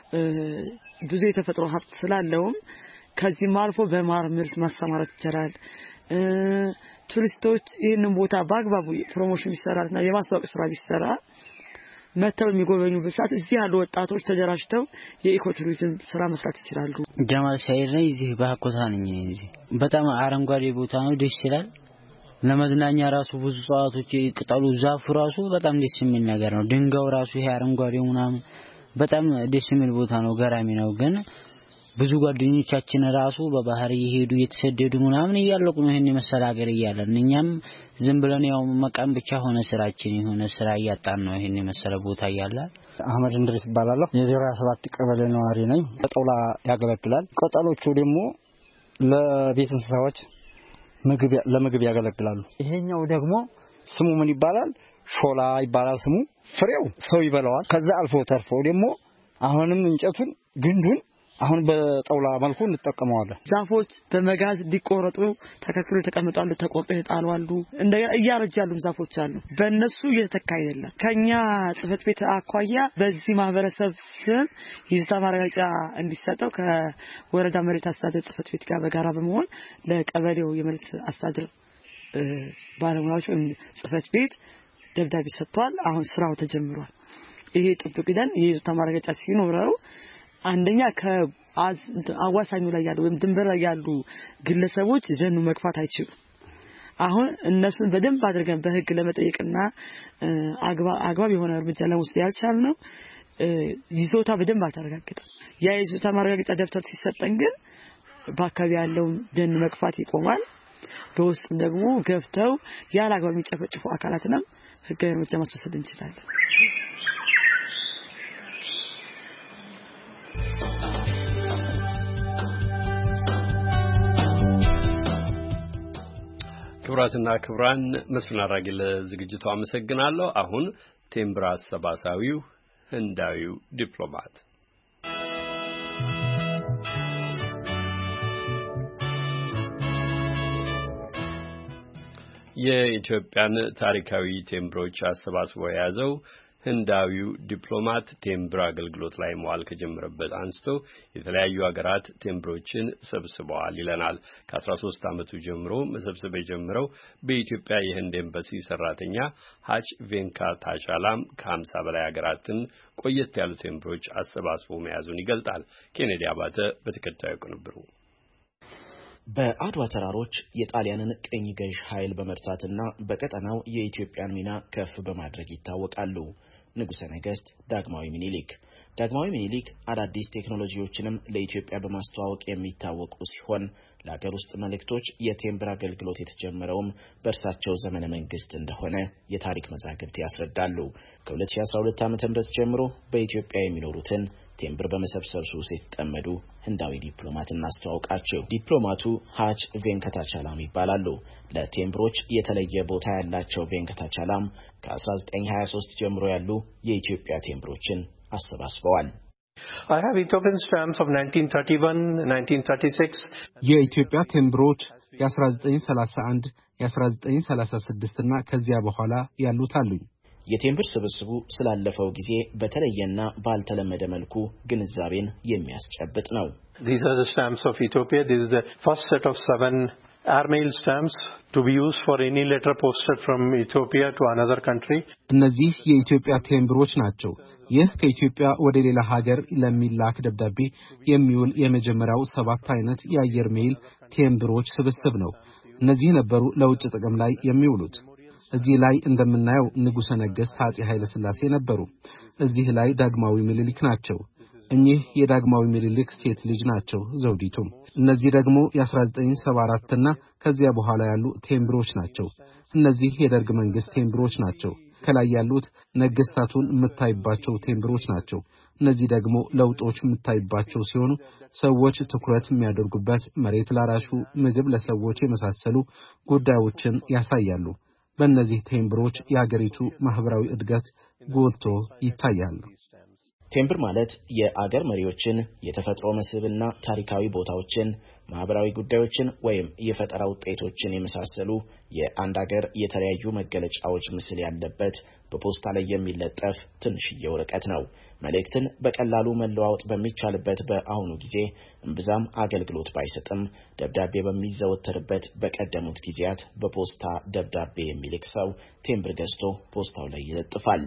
ብዙ የተፈጥሮ ሀብት ስላለውም ከዚህም አልፎ በማር ምርት ማሰማራት ይቻላል። ቱሪስቶች ይህንን ቦታ በአግባቡ ፕሮሞሽን ቢሰራና የማስታወቅ ስራ ቢሰራ መተው የሚጎበኙበት ሰዓት እዚህ ያሉ ወጣቶች ተደራጅተው የኢኮ ቱሪዝም ስራ መስራት ይችላሉ። ጀማል ሳይድ ነኝ። እዚህ በአኮታ ነኝ። እዚህ በጣም አረንጓዴ ቦታ ነው፣ ደስ ይላል። ለመዝናኛ ራሱ ብዙ ጸዋቶች ቅጠሉ ዛፉ ራሱ በጣም ደስ የሚል ነገር ነው። ድንጋዩ ራሱ ይሄ አረንጓዴው ምናምን በጣም ደስ የሚል ቦታ ነው፣ ገራሚ ነው። ግን ብዙ ጓደኞቻችን ራሱ በባህር ይሄዱ የተሰደዱ ምናምን እያለቁ ነው ይሄን የመሰለ ሀገር እያለን እኛም ዝም ብለን ያው መቃም ብቻ ሆነ ስራችን የሆነ ስራ እያጣን ነው ይሄን የመሰለ ቦታ እያለ። አህመድ እንድሪስ ይባላል። የ027 ቀበሌ ነዋሪ ነኝ። በጠውላ ያገለግላል። ቅጠሎቹ ደግሞ ለቤት እንስሳዎች ለምግብ ያገለግላሉ። ይሄኛው ደግሞ ስሙ ምን ይባላል? ሾላ ይባላል ስሙ። ፍሬው ሰው ይበላዋል። ከዛ አልፎ ተርፎ ደግሞ አሁንም እንጨቱን ግንዱን አሁን በጠውላ መልኩ እንጠቀመዋለን። ዛፎች በመጋዝ ሊቆረጡ ተከክሎ ተቀምጣሉ፣ ተቆርጠው ይጣላሉ። እንደገና እያረጃሉ ዛፎች አሉ። በእነሱ እየተተካ አይደለም። ከኛ ጽሕፈት ቤት አኳያ በዚህ ማህበረሰብ ስም ይዞታ ማረጋገጫ እንዲሰጠው ከወረዳ መሬት አስተዳደር ጽሕፈት ቤት ጋር በጋራ በመሆን ለቀበሌው የመሬት አስተዳደር ባለሙያዎች ጽሕፈት ቤት ደብዳቤ ሰጥቷል። አሁን ስራው ተጀምሯል። ይሄ ጥብቅ ደን የይዞታ ማረጋገጫ ሲኖረው አንደኛ ከአዋሳኙ ላይ ያሉ ወይም ድንበር ላይ ያሉ ግለሰቦች ደኑ መግፋት አይችሉም። አሁን እነሱን በደንብ አድርገን በህግ ለመጠየቅና አግባብ የሆነ እርምጃ ለመውሰድ ያልቻልነው ይዞታ በደንብ አልተረጋገጠም። ያ ይዞታ ማረጋገጫ ደብተር ሲሰጠን ግን በአካባቢ ያለው ደን መግፋት ይቆማል። በውስጥ ደግሞ ገብተው ያለ አግባብ የሚጨፈጭፉ አካላትንም ህጋዊ እርምጃ መውሰድ እንችላለን። ክብራትና ክብራን መስፍን አራጌ ለዝግጅቱ አመሰግናለሁ። አሁን ቴምብር አሰባሳቢው ህንዳዊው ዲፕሎማት የኢትዮጵያን ታሪካዊ ቴምብሮች አሰባስቦ የያዘው ህንዳዊው ዲፕሎማት ቴምብር አገልግሎት ላይ መዋል ከጀመረበት አንስቶ የተለያዩ ሀገራት ቴምብሮችን ሰብስበዋል ይለናል። ከ13 ዓመቱ ጀምሮ መሰብሰብ የጀመረው በኢትዮጵያ የህንድ ኤምባሲ ሰራተኛ ሃች ቬንካታቻላም ከ50 በላይ ሀገራትን ቆየት ያሉ ቴምብሮች አሰባስቦ መያዙን ይገልጣል። ኬኔዲ አባተ በተከታዩ ቅንብሩ በአድዋ ተራሮች የጣሊያንን ቅኝ ገዥ ኃይል በመርታትና በቀጠናው የኢትዮጵያን ሚና ከፍ በማድረግ ይታወቃሉ። ንጉሠ ነገሥት ዳግማዊ ምኒልክ አዳዲስ ቴክኖሎጂዎችንም ለኢትዮጵያ በማስተዋወቅ የሚታወቁ ሲሆን ለሀገር ውስጥ መልእክቶች የቴምብር አገልግሎት የተጀመረውም በእርሳቸው ዘመነ መንግስት እንደሆነ የታሪክ መዛግብት ያስረዳሉ። ከ2012 ዓ.ም ጀምሮ በኢትዮጵያ የሚኖሩትን ቴምብር በመሰብሰብ ሱስ የተጠመዱ ህንዳዊ ዲፕሎማት እናስተዋውቃቸው። ዲፕሎማቱ ሃች ቬንከታቻላም ይባላሉ። ለቴምብሮች የተለየ ቦታ ያላቸው ቬንከታቻላም ከ1923 ጀምሮ ያሉ የኢትዮጵያ ቴምብሮችን አሰባስበዋል። I have Ethiopian stamps of 1931, 1936. የኢትዮጵያ ቴምብሮች የ1931፣ የ1936 እና ከዚያ በኋላ ያሉት አሉኝ። የቴምብር ስብስቡ ስላለፈው ጊዜ በተለየና ባልተለመደ መልኩ ግንዛቤን የሚያስጨብጥ ነው። These are the stamps of Ethiopia. This is the first set of 7 airmail stamps to be used for any letter posted from Ethiopia to another country. እነዚህ የኢትዮጵያ ቴምብሮች ናቸው። ይህ ከኢትዮጵያ ወደ ሌላ ሀገር ለሚላክ ደብዳቤ የሚውል የመጀመሪያው 7 አይነት የአየር ሜይል ቴምብሮች ስብስብ ነው። እነዚህ ነበሩ ለውጭ ጥቅም ላይ የሚውሉት። እዚህ ላይ እንደምናየው ንጉሠ ነገሥት አፄ ኃይለ ሥላሴ ነበሩ። እዚህ ላይ ዳግማዊ ምኒልክ ናቸው። እኚህ የዳግማዊ ምኒልክ ሴት ልጅ ናቸው ዘውዲቱ። እነዚህ ደግሞ የ1974 እና ከዚያ በኋላ ያሉ ቴምብሮች ናቸው። እነዚህ የደርግ መንግስት ቴምብሮች ናቸው። ከላይ ያሉት ነገስታቱን የምታይባቸው ቴምብሮች ናቸው። እነዚህ ደግሞ ለውጦች የምታይባቸው ሲሆኑ ሰዎች ትኩረት የሚያደርጉበት መሬት ላራሹ፣ ምግብ ለሰዎች የመሳሰሉ ጉዳዮችን ያሳያሉ። በእነዚህ ቴምብሮች የአገሪቱ ማህበራዊ እድገት ጎልቶ ይታያል። ቴምብር ማለት የአገር መሪዎችን፣ የተፈጥሮ መስህብና ታሪካዊ ቦታዎችን፣ ማህበራዊ ጉዳዮችን ወይም የፈጠራ ውጤቶችን የመሳሰሉ የአንድ አገር የተለያዩ መገለጫዎች ምስል ያለበት በፖስታ ላይ የሚለጠፍ ትንሽዬ ወረቀት ነው። መልእክትን በቀላሉ መለዋወጥ በሚቻልበት በአሁኑ ጊዜ እምብዛም አገልግሎት ባይሰጥም ደብዳቤ በሚዘወተርበት በቀደሙት ጊዜያት በፖስታ ደብዳቤ የሚልክ ሰው ቴምብር ገዝቶ ፖስታው ላይ ይለጥፋል።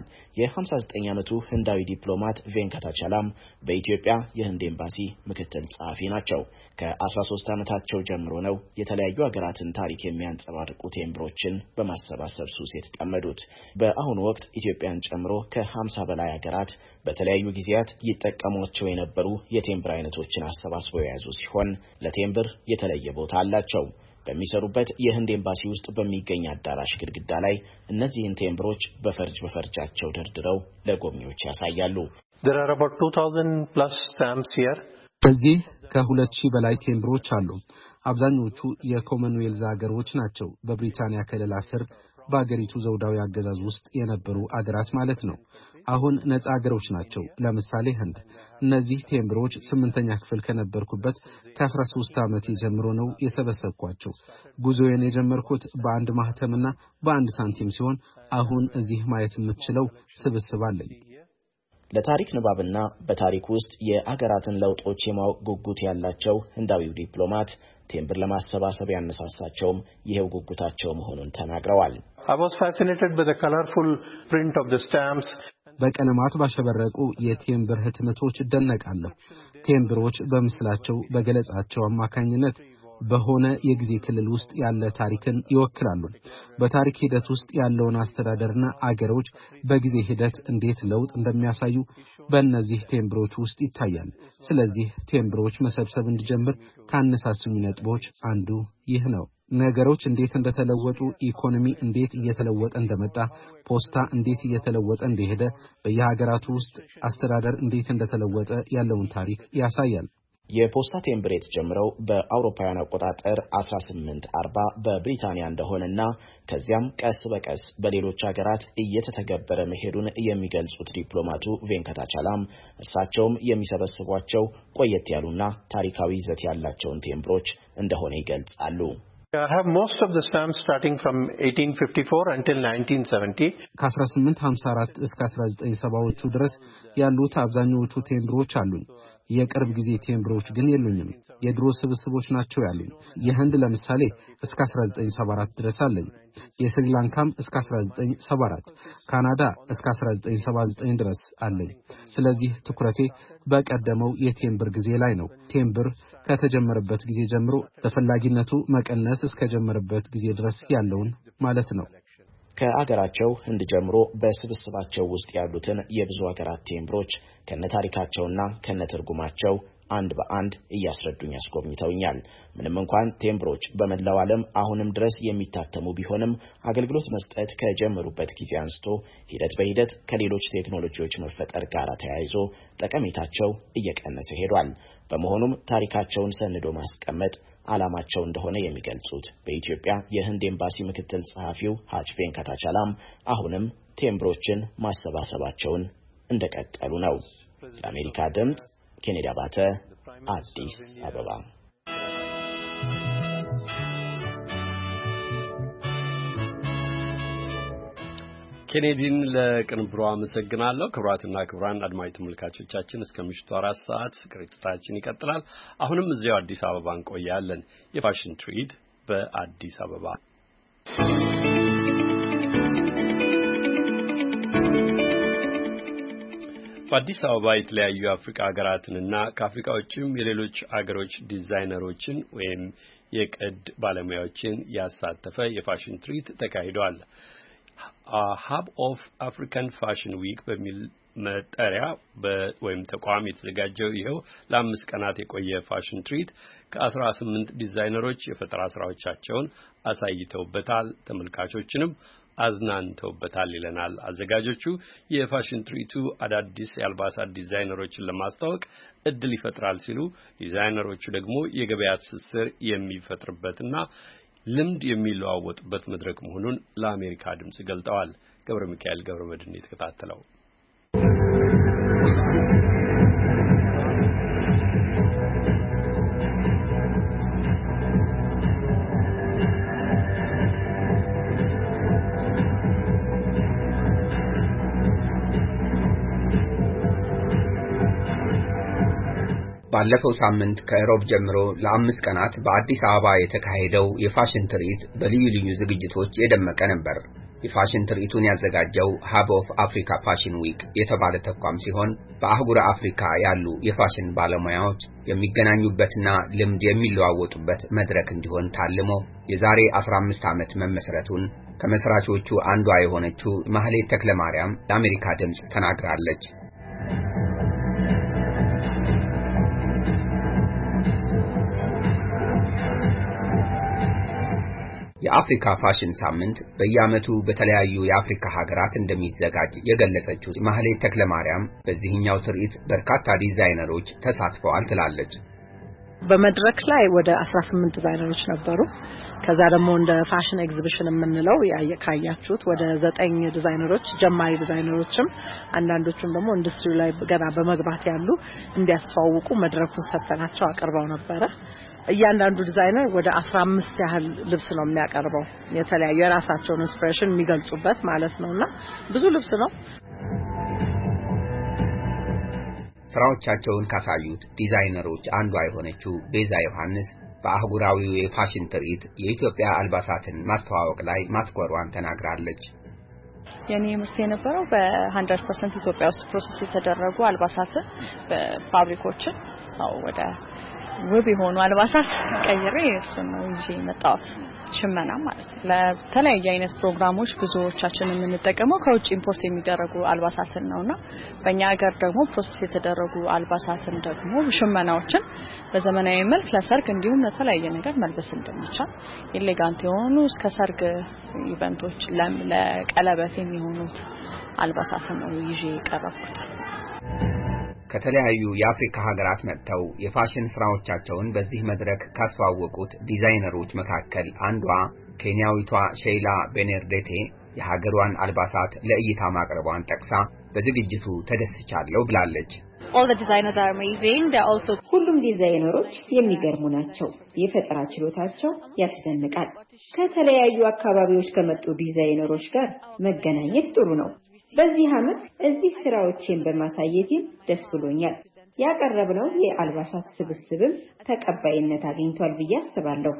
የ59 ዓመቱ ህንዳዊ ዲፕሎማት ቬንከታቻላም በኢትዮጵያ የህንድ ኤምባሲ ምክትል ጸሐፊ ናቸው። ከ13 ዓመታቸው ጀምሮ ነው የተለያዩ ሀገራትን ታሪክ የሚያንጸባርቁ ቴምብሮችን በማሰባሰብ ሱስ የተጠመዱት። በአሁኑ ወቅት ኢትዮጵያን ጨምሮ ከ50 በላይ ሀገራት በተለያዩ ጊዜያት ይጠቀሟቸው የነበሩ የቴምብር አይነቶችን አሰባስበው የያዙ ሲሆን ለቴምብር የተለየ ቦታ አላቸው። በሚሰሩበት የህንድ ኤምባሲ ውስጥ በሚገኝ አዳራሽ ግድግዳ ላይ እነዚህን ቴምብሮች በፈርጃቸው ደርድረው ለጎብኚዎች ያሳያሉ። There are about 2000 plus stamps here. እዚህ ከ2000 በላይ ቴምብሮች አሉ። አብዛኞቹ የኮመንዌልዝ ሀገሮች ናቸው። በብሪታንያ ከለላ ስር በአገሪቱ ዘውዳዊ አገዛዝ ውስጥ የነበሩ አገራት ማለት ነው። አሁን ነፃ አገሮች ናቸው። ለምሳሌ ህንድ። እነዚህ ቴምብሮች 8ኛ ክፍል ከነበርኩበት ከ13 ዓመት ጀምሮ ነው የሰበሰብኳቸው። ጉዞዬን የጀመርኩት በአንድ ማህተምና በአንድ ሳንቲም ሲሆን አሁን እዚህ ማየት የምትችለው ስብስብ አለኝ። ለታሪክ ንባብና በታሪክ ውስጥ የአገራትን ለውጦች የማወቅ ጉጉት ያላቸው ህንዳዊው ዲፕሎማት ቴምብር ለማሰባሰብ ያነሳሳቸውም ይሄው ጉጉታቸው መሆኑን ተናግረዋል። I was fascinated by the colorful print of the stamps. በቀለማት ባሸበረቁ የቴምብር ህትመቶች እደነቃለሁ። ቴምብሮች በምስላቸው በገለጻቸው አማካኝነት በሆነ የጊዜ ክልል ውስጥ ያለ ታሪክን ይወክላሉ። በታሪክ ሂደት ውስጥ ያለውን አስተዳደርና አገሮች በጊዜ ሂደት እንዴት ለውጥ እንደሚያሳዩ በእነዚህ ቴምብሮች ውስጥ ይታያል። ስለዚህ ቴምብሮች መሰብሰብ እንዲጀምር ካነሳሱኝ ነጥቦች አንዱ ይህ ነው። ነገሮች እንዴት እንደተለወጡ፣ ኢኮኖሚ እንዴት እየተለወጠ እንደመጣ፣ ፖስታ እንዴት እየተለወጠ እንደሄደ፣ በየሀገራቱ ውስጥ አስተዳደር እንዴት እንደተለወጠ ያለውን ታሪክ ያሳያል። የፖስታ ቴምብር የተጀመረው በአውሮፓውያን አቆጣጠር 1840 በብሪታንያ እንደሆነና ከዚያም ቀስ በቀስ በሌሎች ሀገራት እየተተገበረ መሄዱን የሚገልጹት ዲፕሎማቱ ቬንከታቻላም እርሳቸውም የሚሰበስቧቸው ቆየት ያሉና ታሪካዊ ይዘት ያላቸውን ቴምብሮች እንደሆነ ይገልጻሉ። I have most of the stamps starting from 1854 until 1970. ከ1854 እስከ 1970ዎቹ ድረስ ያሉት አብዛኞቹ ቴምብሮች አሉኝ። የቅርብ ጊዜ ቴምብሮች ግን የሉኝም። የድሮ ስብስቦች ናቸው ያሉኝ። የህንድ ለምሳሌ እስከ 1974 ድረስ አለኝ። የስሪላንካም እስከ 1974፣ ካናዳ እስከ 1979 ድረስ አለኝ። ስለዚህ ትኩረቴ በቀደመው የቴምብር ጊዜ ላይ ነው። ቴምብር ከተጀመረበት ጊዜ ጀምሮ ተፈላጊነቱ መቀነስ እስከጀመረበት ጊዜ ድረስ ያለውን ማለት ነው። ከአገራቸው ህንድ ጀምሮ በስብስባቸው ውስጥ ያሉትን የብዙ ሀገራት ቴምብሮች ከነታሪካቸውና ከነትርጉማቸው አንድ በአንድ እያስረዱኝ ያስጎብኝተውኛል። ምንም እንኳን ቴምብሮች በመላው ዓለም አሁንም ድረስ የሚታተሙ ቢሆንም አገልግሎት መስጠት ከጀመሩበት ጊዜ አንስቶ ሂደት በሂደት ከሌሎች ቴክኖሎጂዎች መፈጠር ጋር ተያይዞ ጠቀሜታቸው እየቀነሰ ሄዷል። በመሆኑም ታሪካቸውን ሰንዶ ማስቀመጥ ዓላማቸው እንደሆነ የሚገልጹት በኢትዮጵያ የህንድ ኤምባሲ ምክትል ጸሐፊው ሀጅ ቬንከታቻላም አሁንም ቴምብሮችን ማሰባሰባቸውን እንደቀጠሉ ነው። ለአሜሪካ ድምጽ ኬኔዲ አባተ አዲስ አበባ። ኬኔዲን ለቅንብሩ አመሰግናለሁ። ክቡራትና ክቡራን አድማጭ ተመልካቾቻችን እስከ ምሽቱ 4 ሰዓት ስርጭታችን ይቀጥላል። አሁንም እዚያው አዲስ አበባ እንቆያለን። የፋሽን ትርኢት በአዲስ አበባ በአዲስ አበባ የተለያዩ አፍሪካ ሀገራትንና ከአፍሪካ ውጭም የሌሎች አገሮች ዲዛይነሮችን ወይም የቅድ ባለሙያዎችን ያሳተፈ የፋሽን ትርኢት ተካሂዷል። ሀብ ኦፍ አፍሪካን ፋሽን ዊክ በሚል መጠሪያ ወይም ተቋም የተዘጋጀው ይኸው ለ5 ቀናት የቆየ ፋሽን ትርኢት ከ18 ዲዛይነሮች የፈጠራ ስራዎቻቸውን አሳይተውበታል። ተመልካቾችንም አዝናንተውበታል ይለናል አዘጋጆቹ። የፋሽን ትርኢቱ አዳዲስ የአልባሳት ዲዛይነሮችን ለማስተዋወቅ እድል ይፈጥራል ሲሉ፣ ዲዛይነሮቹ ደግሞ የገበያ ትስስር የሚፈጥርበትና ልምድ የሚለዋወጡበት መድረክ መሆኑን ለአሜሪካ ድምጽ ገልጠዋል። ገብረ ሚካኤል ገብረ መድህን የተከታተለው ባለፈው ሳምንት ከሮብ ጀምሮ ለ5 ቀናት በአዲስ አበባ የተካሄደው የፋሽን ትርኢት በልዩ ልዩ ዝግጅቶች የደመቀ ነበር። የፋሽን ትርኢቱን ያዘጋጀው ሀብ ኦፍ አፍሪካ ፋሽን ዊክ የተባለ ተቋም ሲሆን በአህጉረ አፍሪካ ያሉ የፋሽን ባለሙያዎች የሚገናኙበትና ልምድ የሚለዋወጡበት መድረክ እንዲሆን ታልሞ የዛሬ 15 ዓመት መመስረቱን ከመስራቾቹ አንዷ የሆነችው ማህሌት ተክለማርያም ለአሜሪካ ድምጽ ተናግራለች። የአፍሪካ ፋሽን ሳምንት በየዓመቱ በተለያዩ የአፍሪካ ሀገራት እንደሚዘጋጅ የገለጸችው ማህሌት ተክለማርያም በዚህኛው ትርኢት በርካታ ዲዛይነሮች ተሳትፈዋል ትላለች። በመድረክ ላይ ወደ 18 ዲዛይነሮች ነበሩ። ከዛ ደግሞ እንደ ፋሽን ኤግዚቢሽን የምንለው ካያችሁት ወደ 9 ዲዛይነሮች ጀማሪ ዲዛይነሮችም አንዳንዶቹም ደግሞ ኢንዱስትሪ ላይ ገና በመግባት ያሉ እንዲያስተዋውቁ መድረኩን ሰጥተናቸው አቅርበው ነበር። እያንዳንዱ ዲዛይነር ወደ 15 ያህል ልብስ ነው የሚያቀርበው የተለያየ የራሳቸውን ኢንስፒሬሽን የሚገልጹበት ማለት ነውና ብዙ ልብስ ነው። ስራዎቻቸውን ካሳዩት ዲዛይነሮች አንዷ የሆነችው ቤዛ ዮሐንስ በአህጉራዊው የፋሽን ትርኢት የኢትዮጵያ አልባሳትን ማስተዋወቅ ላይ ማትኮሯን ተናግራለች። የኔ ምርት የነበረው በ100% ኢትዮጵያ ውስጥ ፕሮሰስ የተደረጉ አልባሳትን በፋብሪኮችን ሰው ወደ ውብ የሆኑ አልባሳት ቀይሬ እሱን ነው ይዤ የመጣሁት። ሽመና ማለት ነው። ለተለያየ አይነት ፕሮግራሞች ብዙዎቻችን የምንጠቀመው ከውጭ ኢምፖርት የሚደረጉ አልባሳትን ነውና በእኛ ሀገር ደግሞ ፕሮሰስ የተደረጉ አልባሳትን ደግሞ ሽመናዎችን በዘመናዊ መልክ ለሰርግ እንዲሁም ለተለያየ ነገር መልበስ እንደሚቻል ኤሌጋንት የሆኑ እስከ ሰርግ ኢቨንቶች ለቀለበት የሚሆኑት አልባሳትን ነው ይዤ የቀረብኩት። ከተለያዩ የአፍሪካ ሀገራት መጥተው የፋሽን ስራዎቻቸውን በዚህ መድረክ ካስተዋወቁት ዲዛይነሮች መካከል አንዷ ኬንያዊቷ ሼይላ ቤኔርዴቴ የሀገሯን አልባሳት ለእይታ ማቅረቧን ጠቅሳ በዝግጅቱ ተደስቻለሁ ብላለች። All the designers are amazing. They're also ሁሉም ዲዛይነሮች የሚገርሙ ናቸው። የፈጠራ ችሎታቸው ያስደንቃል። ከተለያዩ አካባቢዎች ከመጡ ዲዛይነሮች ጋር መገናኘት ጥሩ ነው። በዚህ ዓመት እዚህ ስራዎችን በማሳየቴ ደስ ብሎኛል። ያቀረብነው የአልባሳት ስብስብም ተቀባይነት አግኝቷል ብዬ አስባለሁ።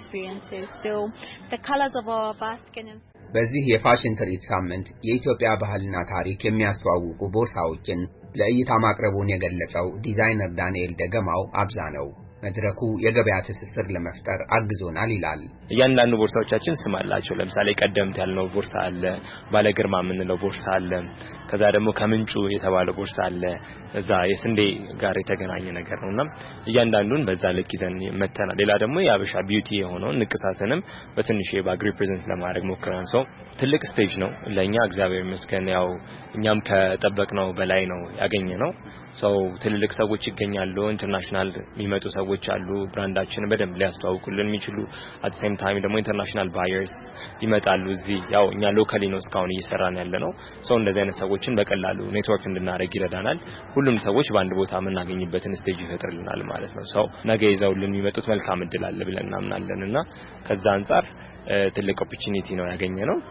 በዚህ የፋሽን ትርኢት ሳምንት የኢትዮጵያ ባህልና ታሪክ የሚያስተዋውቁ ቦርሳዎችን ለእይታ ማቅረቡን የገለጸው ዲዛይነር ዳንኤል ደገማው አብዛ ነው። መድረኩ የገበያ ትስስር ለመፍጠር አግዞናል ይላል። እያንዳንዱ ቦርሳዎቻችን ስም አላቸው። ለምሳሌ ቀደምት ያልነው ቦርሳ አለ፣ ባለግርማ የምንለው ቦርሳ አለ፣ ከዛ ደግሞ ከምንጩ የተባለው ቦርሳ አለ። እዛ የስንዴ ጋር የተገናኘ ነገር ነውና እያንዳንዱን በዛ ልክ ይዘን መተናል። ሌላ ደግሞ የአበሻ ቢዩቲ የሆነው ንቅሳትንም በትንሽ የባግ ሪፕሬዘንት ለማድረግ ሞክረን ሰው ትልቅ ስቴጅ ነው ለኛ። እግዚአብሔር ይመስገን ያው እኛም ከጠበቅነው በላይ ነው ያገኘነው። ሰው ትልልቅ ሰዎች ይገኛሉ፣ ኢንተርናሽናል የሚመጡ ሰዎች አሉ፣ ብራንዳችንን በደንብ ሊያስተዋውቁልን የሚችሉ at the same time ደግሞ ኢንተርናሽናል ባየርስ ይመጣሉ። እዚህ ያው እኛ ሎካሊ ነው እስካሁን እየሰራን ያለነው። ሰው እንደዚህ አይነት ሰዎችን በቀላሉ ኔትወርክ እንድናደርግ ይረዳናል። ሁሉም ሰዎች በአንድ ቦታ የምናገኝበትን ስቴጅ ይፈጥርልናል ማለት ነው። ሰው ነገ ይዘውልን የሚመጡት መልካም እድል አለ ብለን እናምናለንና ከዛ አንፃር ትልቅ ኦፖርቹኒቲ ነው ያገኘነው።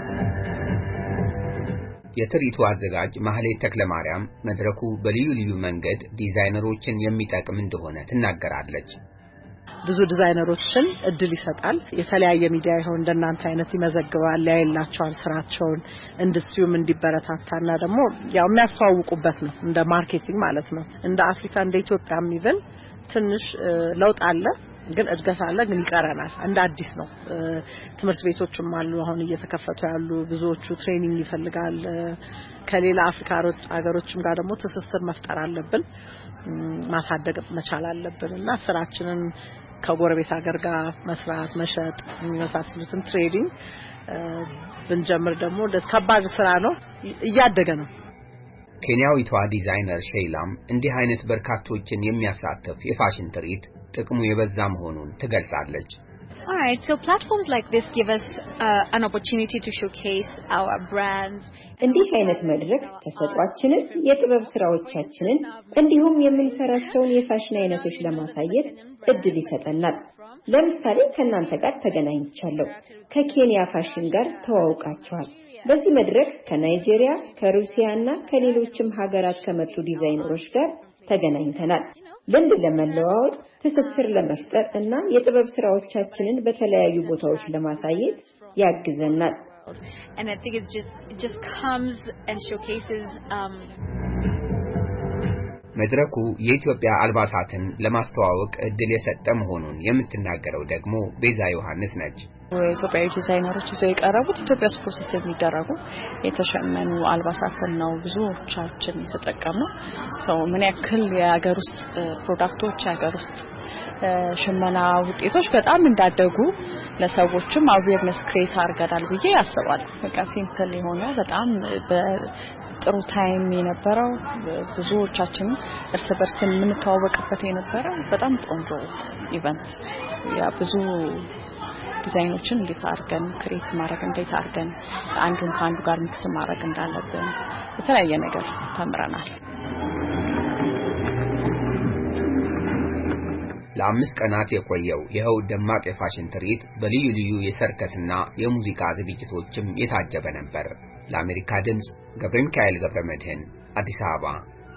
የትርኢቱ አዘጋጅ ማህሌት ተክለማርያም መድረኩ በልዩ ልዩ መንገድ ዲዛይነሮችን የሚጠቅም እንደሆነ ትናገራለች። ብዙ ዲዛይነሮችን እድል ይሰጣል። የተለያየ ሚዲያ ይሆን እንደናንተ አይነት ይመዘግባል፣ ያይላቸዋል ስራቸውን ኢንዱስትሪውም እንዲበረታታና ደግሞ ያው የሚያስተዋውቁበት ነው እንደ ማርኬቲንግ ማለት ነው። እንደ አፍሪካ እንደ ኢትዮጵያም ይብን ትንሽ ለውጥ አለ፣ ግን እድገት አለ፣ ግን ይቀረናል። እንደ አዲስ ነው። ትምህርት ቤቶችም አሉ አሁን እየተከፈቱ ያሉ፣ ብዙዎቹ ትሬኒንግ ይፈልጋል። ከሌላ አፍሪካ ሀገሮችም ጋር ደግሞ ትስስር መፍጠር አለብን፣ ማሳደግ መቻል አለብንና ስራችንን ከጎረቤት ሀገር ጋር መስራት፣ መሸጥ የሚመሳሰሉትን ትሬዲንግ ብንጀምር ደግሞ ከባድ ስራ ነው፣ እያደገ ነው። ኬንያዊቷ ዲዛይነር ሼይላም እንዲህ አይነት በርካቶችን የሚያሳትፍ የፋሽን ትርኢት ጥቅሙ የበዛ መሆኑን ትገልጻለች። Alright, so platforms like this give us an opportunity to showcase our brands. እንዲህ አይነት መድረክ ተሰጧችንን፣ የጥበብ ስራዎቻችንን እንዲሁም የምንሰራቸውን የፋሽን አይነቶች ለማሳየት እድል ይሰጠናል። ለምሳሌ ከናንተ ጋር ተገናኝቻለሁ። ከኬንያ ፋሽን ጋር ተዋውቃችኋል። በዚህ መድረክ ከናይጄሪያ፣ ከሩሲያና ከሌሎችም ሀገራት ከመጡ ዲዛይነሮች ጋር ተገናኝተናል። ልምድ ለመለዋወጥ፣ ትስስር ለመፍጠር እና የጥበብ ስራዎቻችንን በተለያዩ ቦታዎች ለማሳየት ያግዘናል። And I think it just comes and showcases መድረኩ የኢትዮጵያ አልባሳትን ለማስተዋወቅ እድል የሰጠ መሆኑን የምትናገረው ደግሞ ቤዛ ዮሐንስ ነች። ኢትዮጵያዊ ዲዛይነሮች ይዘው የቀረቡት ኢትዮጵያ ፕሮሰስ የሚደረጉ የተሸመኑ አልባሳትን ነው ብዙዎቻችን የተጠቀምነው። ሰው ምን ያክል የሀገር ውስጥ ፕሮዳክቶች የሀገር ውስጥ ሽመና ውጤቶች በጣም እንዳደጉ ለሰዎችም አዌርነስ ክሬት አድርገናል ብዬ አስባለሁ። በቃ ሲምፕል የሆነ በጣም ጥሩ ታይም የነበረው ብዙዎቻችን እርስ በርስ የምንተዋወቅበት የነበረው በጣም ቆንጆ ኢቨንት ያ ብዙ ዲዛይኖችን እንዴት አድርገን ክሬት ማድረግ እንዴት አድርገን አንዱን ከአንዱ ጋር ሚክስ ማድረግ እንዳለብን የተለያየ ነገር ተምረናል። ለአምስት ቀናት የቆየው ይኸው ደማቅ የፋሽን ትርኢት በልዩ ልዩ የሰርከስና የሙዚቃ ዝግጅቶችም የታጀበ ነበር። ለአሜሪካ ድምጽ ገብረ ሚካኤል ገብረ መድህን አዲስ አበባ።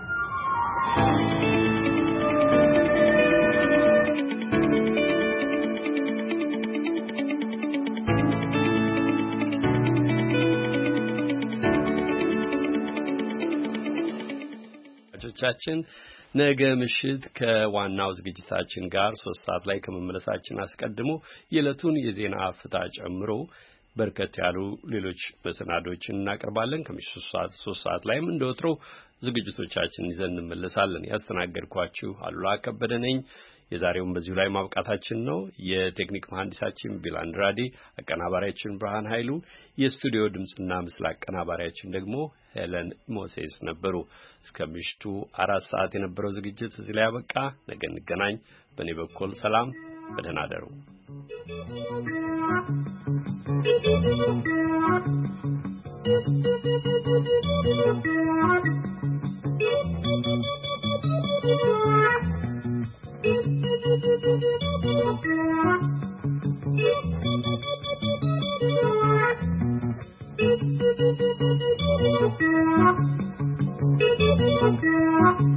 አድማጮቻችን ነገ ምሽት ከዋናው ዝግጅታችን ጋር 3 ሰዓት ላይ ከመመለሳችን አስቀድሞ የዕለቱን የዜና አፍታ ጨምሮ በርከት ያሉ ሌሎች መሰናዶችን እናቀርባለን። ከምሽቱ 3 ሰዓት ላይም እንደወትሮው ዝግጅቶቻችን ይዘን እንመለሳለን። ያስተናገድኳችሁ አሉላ ከበደ ነኝ። የዛሬውን በዚሁ ላይ ማብቃታችን ነው። የቴክኒክ መሐንዲሳችን ቢላንድራዲ፣ አቀናባሪያችን ብርሃን ኃይሉ፣ የስቱዲዮ ድምጽና ምስል አቀናባሪያችን ደግሞ ሄለን ሞሴስ ነበሩ። እስከ ምሽቱ 4 ሰዓት የነበረው ዝግጅት እዚህ ላይ ያበቃ። ነገ እንገናኝ። በእኔ በኩል ሰላም፣ በደህና እደሩ። Thank you.